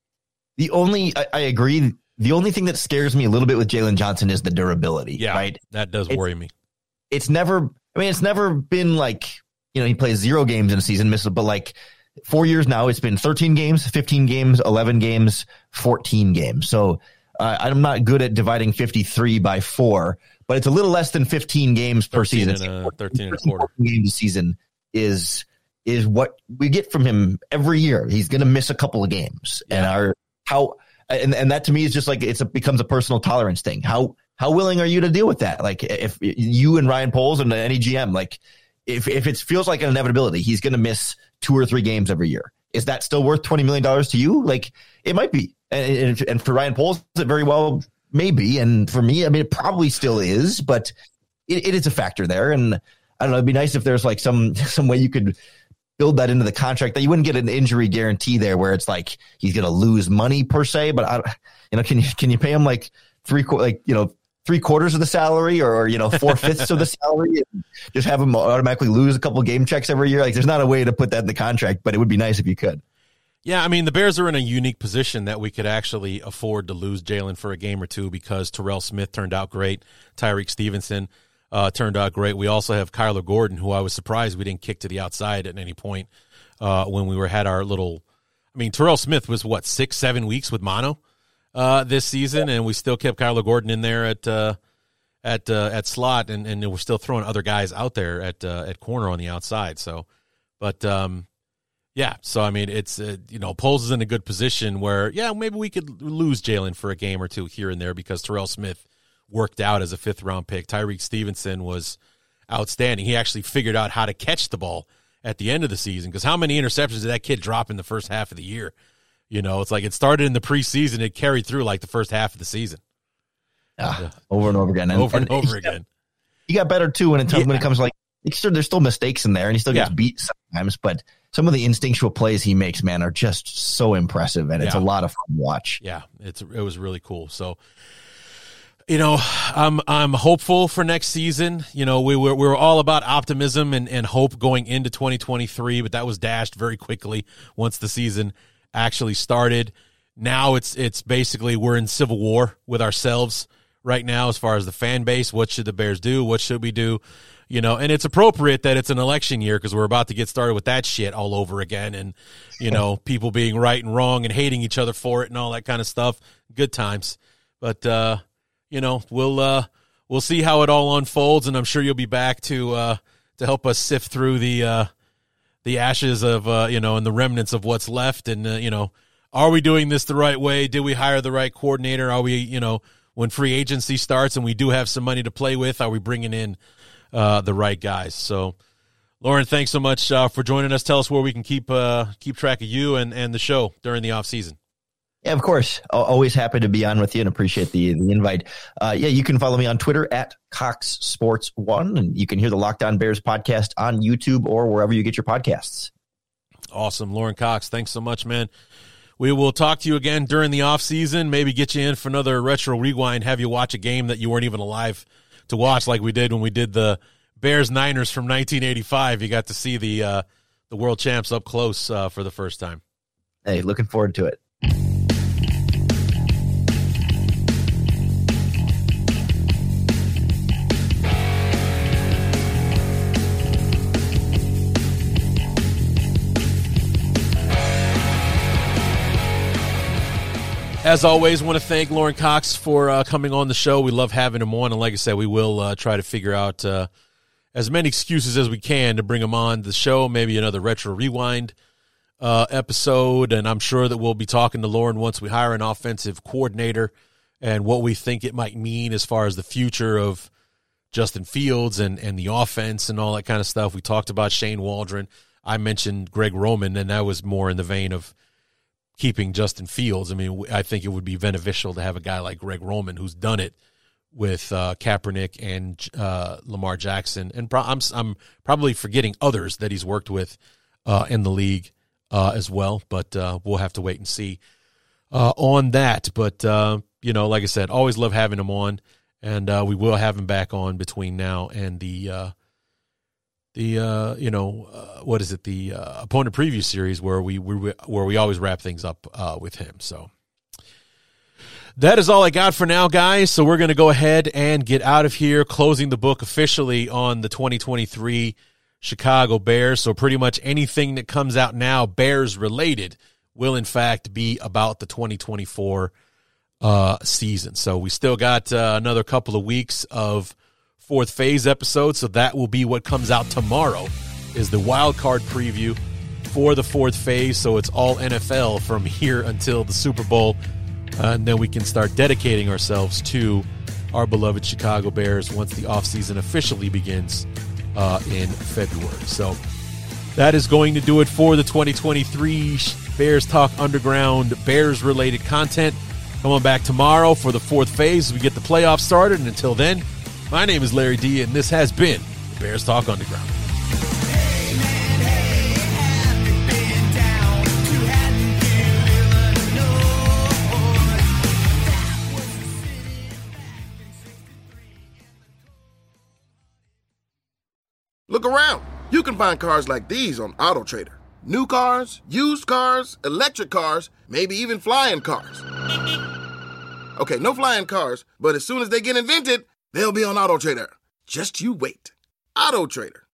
I agree. The only thing that scares me a little bit with Jalen Johnson is the durability. Yeah, right? That does worry me. It's never been like, he plays 0 games in a season, but like 4 years now, it's been 13 games, 15 games, 11 games, 14 games. So I'm not good at dividing 53 by 4, but it's a little less than 15 games per season. 13 and a quarter games a season is what we get from him every year. He's going to miss a couple of games. Yeah. And that to me is just like, becomes a personal tolerance thing. How willing are you to deal with that? Like if you and Ryan Poles and any GM, like if it feels like an inevitability, he's going to miss 2 or 3 games every year. Is that still worth $20 million to you? Like it might be. And for Ryan Poles, it very well may be. And for me, it probably still is, but it is a factor there. And I don't know, it'd be nice if there's like some way you could build that into the contract that you wouldn't get an injury guarantee there where it's like he's going to lose money per se, but can you pay him like 3/4 of the salary or 4/5 of the salary and just have him automatically lose a couple game checks every year? Like there's not a way to put that in the contract, but it would be nice if you could. Yeah, the Bears are in a unique position that we could actually afford to lose Jalen for a game or two because Terrell Smith turned out great. Tyreek Stevenson turned out great. We also have Kyler Gordon, who I was surprised we didn't kick to the outside at any point when we had our little – Terrell Smith was, 6-7 weeks with mono this season, and we still kept Kyler Gordon in there at slot, and we're still throwing other guys out there at corner on the outside. So, but it's Poles is in a good position where maybe we could lose Jalen for a game or two here and there because Terrell Smith worked out as a 5th-round pick. Tyreek Stevenson was outstanding. He actually figured out how to catch the ball at the end of the season because how many interceptions did that kid drop in the first half of the year? It's like it started in the preseason. It carried through like the first half of the season. Over and over again. And again. He got better, too, when it comes to like there's still mistakes in there, and he still gets beat sometimes, but some of the instinctual plays he makes, man, are just so impressive, and it's a lot of fun to watch. Yeah, it was really cool. So, I'm hopeful for next season. We were all about optimism and hope going into 2023, but that was dashed very quickly once the season actually started. Now it's basically we're in civil war with ourselves right now as far as the fan base. What should the Bears do? What should we do? And it's appropriate that it's an election year because we're about to get started with that shit all over again and, people being right and wrong and hating each other for it and all that kind of stuff. Good times. But, we'll see how it all unfolds, and I'm sure you'll be back to help us sift through the ashes of and the remnants of what's left. And are we doing this the right way? Did we hire the right coordinator? Are we when free agency starts and we do have some money to play with, are we bringing in the right guys? So, Lauren, thanks so much for joining us. Tell us where we can keep track of you and the show during the off season. Yeah, of course. Always happy to be on with you and appreciate the invite. You can follow me on Twitter at CoxSports1, and you can hear the Locked On Bears podcast on YouTube or wherever you get your podcasts. Awesome. Lauren Cox, thanks so much, man. We will talk to you again during the offseason, maybe get you in for another Retro Rewind, have you watch a game that you weren't even alive to watch like we did when we did the Bears-Niners from 1985. You got to see the world champs up close for the first time. Hey, looking forward to it. As always, want to thank Lauren Cox for coming on the show. We love having him on, and like I said, we will try to figure out as many excuses as we can to bring him on the show, maybe another Retro Rewind episode, and I'm sure that we'll be talking to Lauren once we hire an offensive coordinator and what we think it might mean as far as the future of Justin Fields and the offense and all that kind of stuff. We talked about Shane Waldron. I mentioned Greg Roman, and that was more in the vein of keeping Justin Fields. I mean, I think it would be beneficial to have a guy like Greg Roman who's done it with Kaepernick and Lamar Jackson. And I'm probably forgetting others that he's worked with in the league as well, but we'll have to wait and see on that. But, like I said, always love having him on, and we will have him back on between now and the opponent preview series where we always wrap things up with him. So that is all I got for now, guys. So we're going to go ahead and get out of here, closing the book officially on the 2023 Chicago Bears. So pretty much anything that comes out now Bears related will in fact be about the 2024 season. So we still got another couple of weeks of fourth phase episodes, so that will be what comes out tomorrow, is the wild card preview for the fourth phase. So it's all NFL from here until the Super Bowl, and then we can start dedicating ourselves to our beloved Chicago Bears once the offseason officially begins in February. So that is going to do it for the 2023 Bears Talk Underground Bears related content. Come on back tomorrow for the fourth phase as we get the playoffs started, and until then, my name is Larry D, and this has been Bears Talk Underground. Look around. You can find cars like these on AutoTrader. New cars, used cars, electric cars, maybe even flying cars. Okay, no flying cars, but as soon as they get invented, they'll be on AutoTrader. Just you wait. AutoTrader.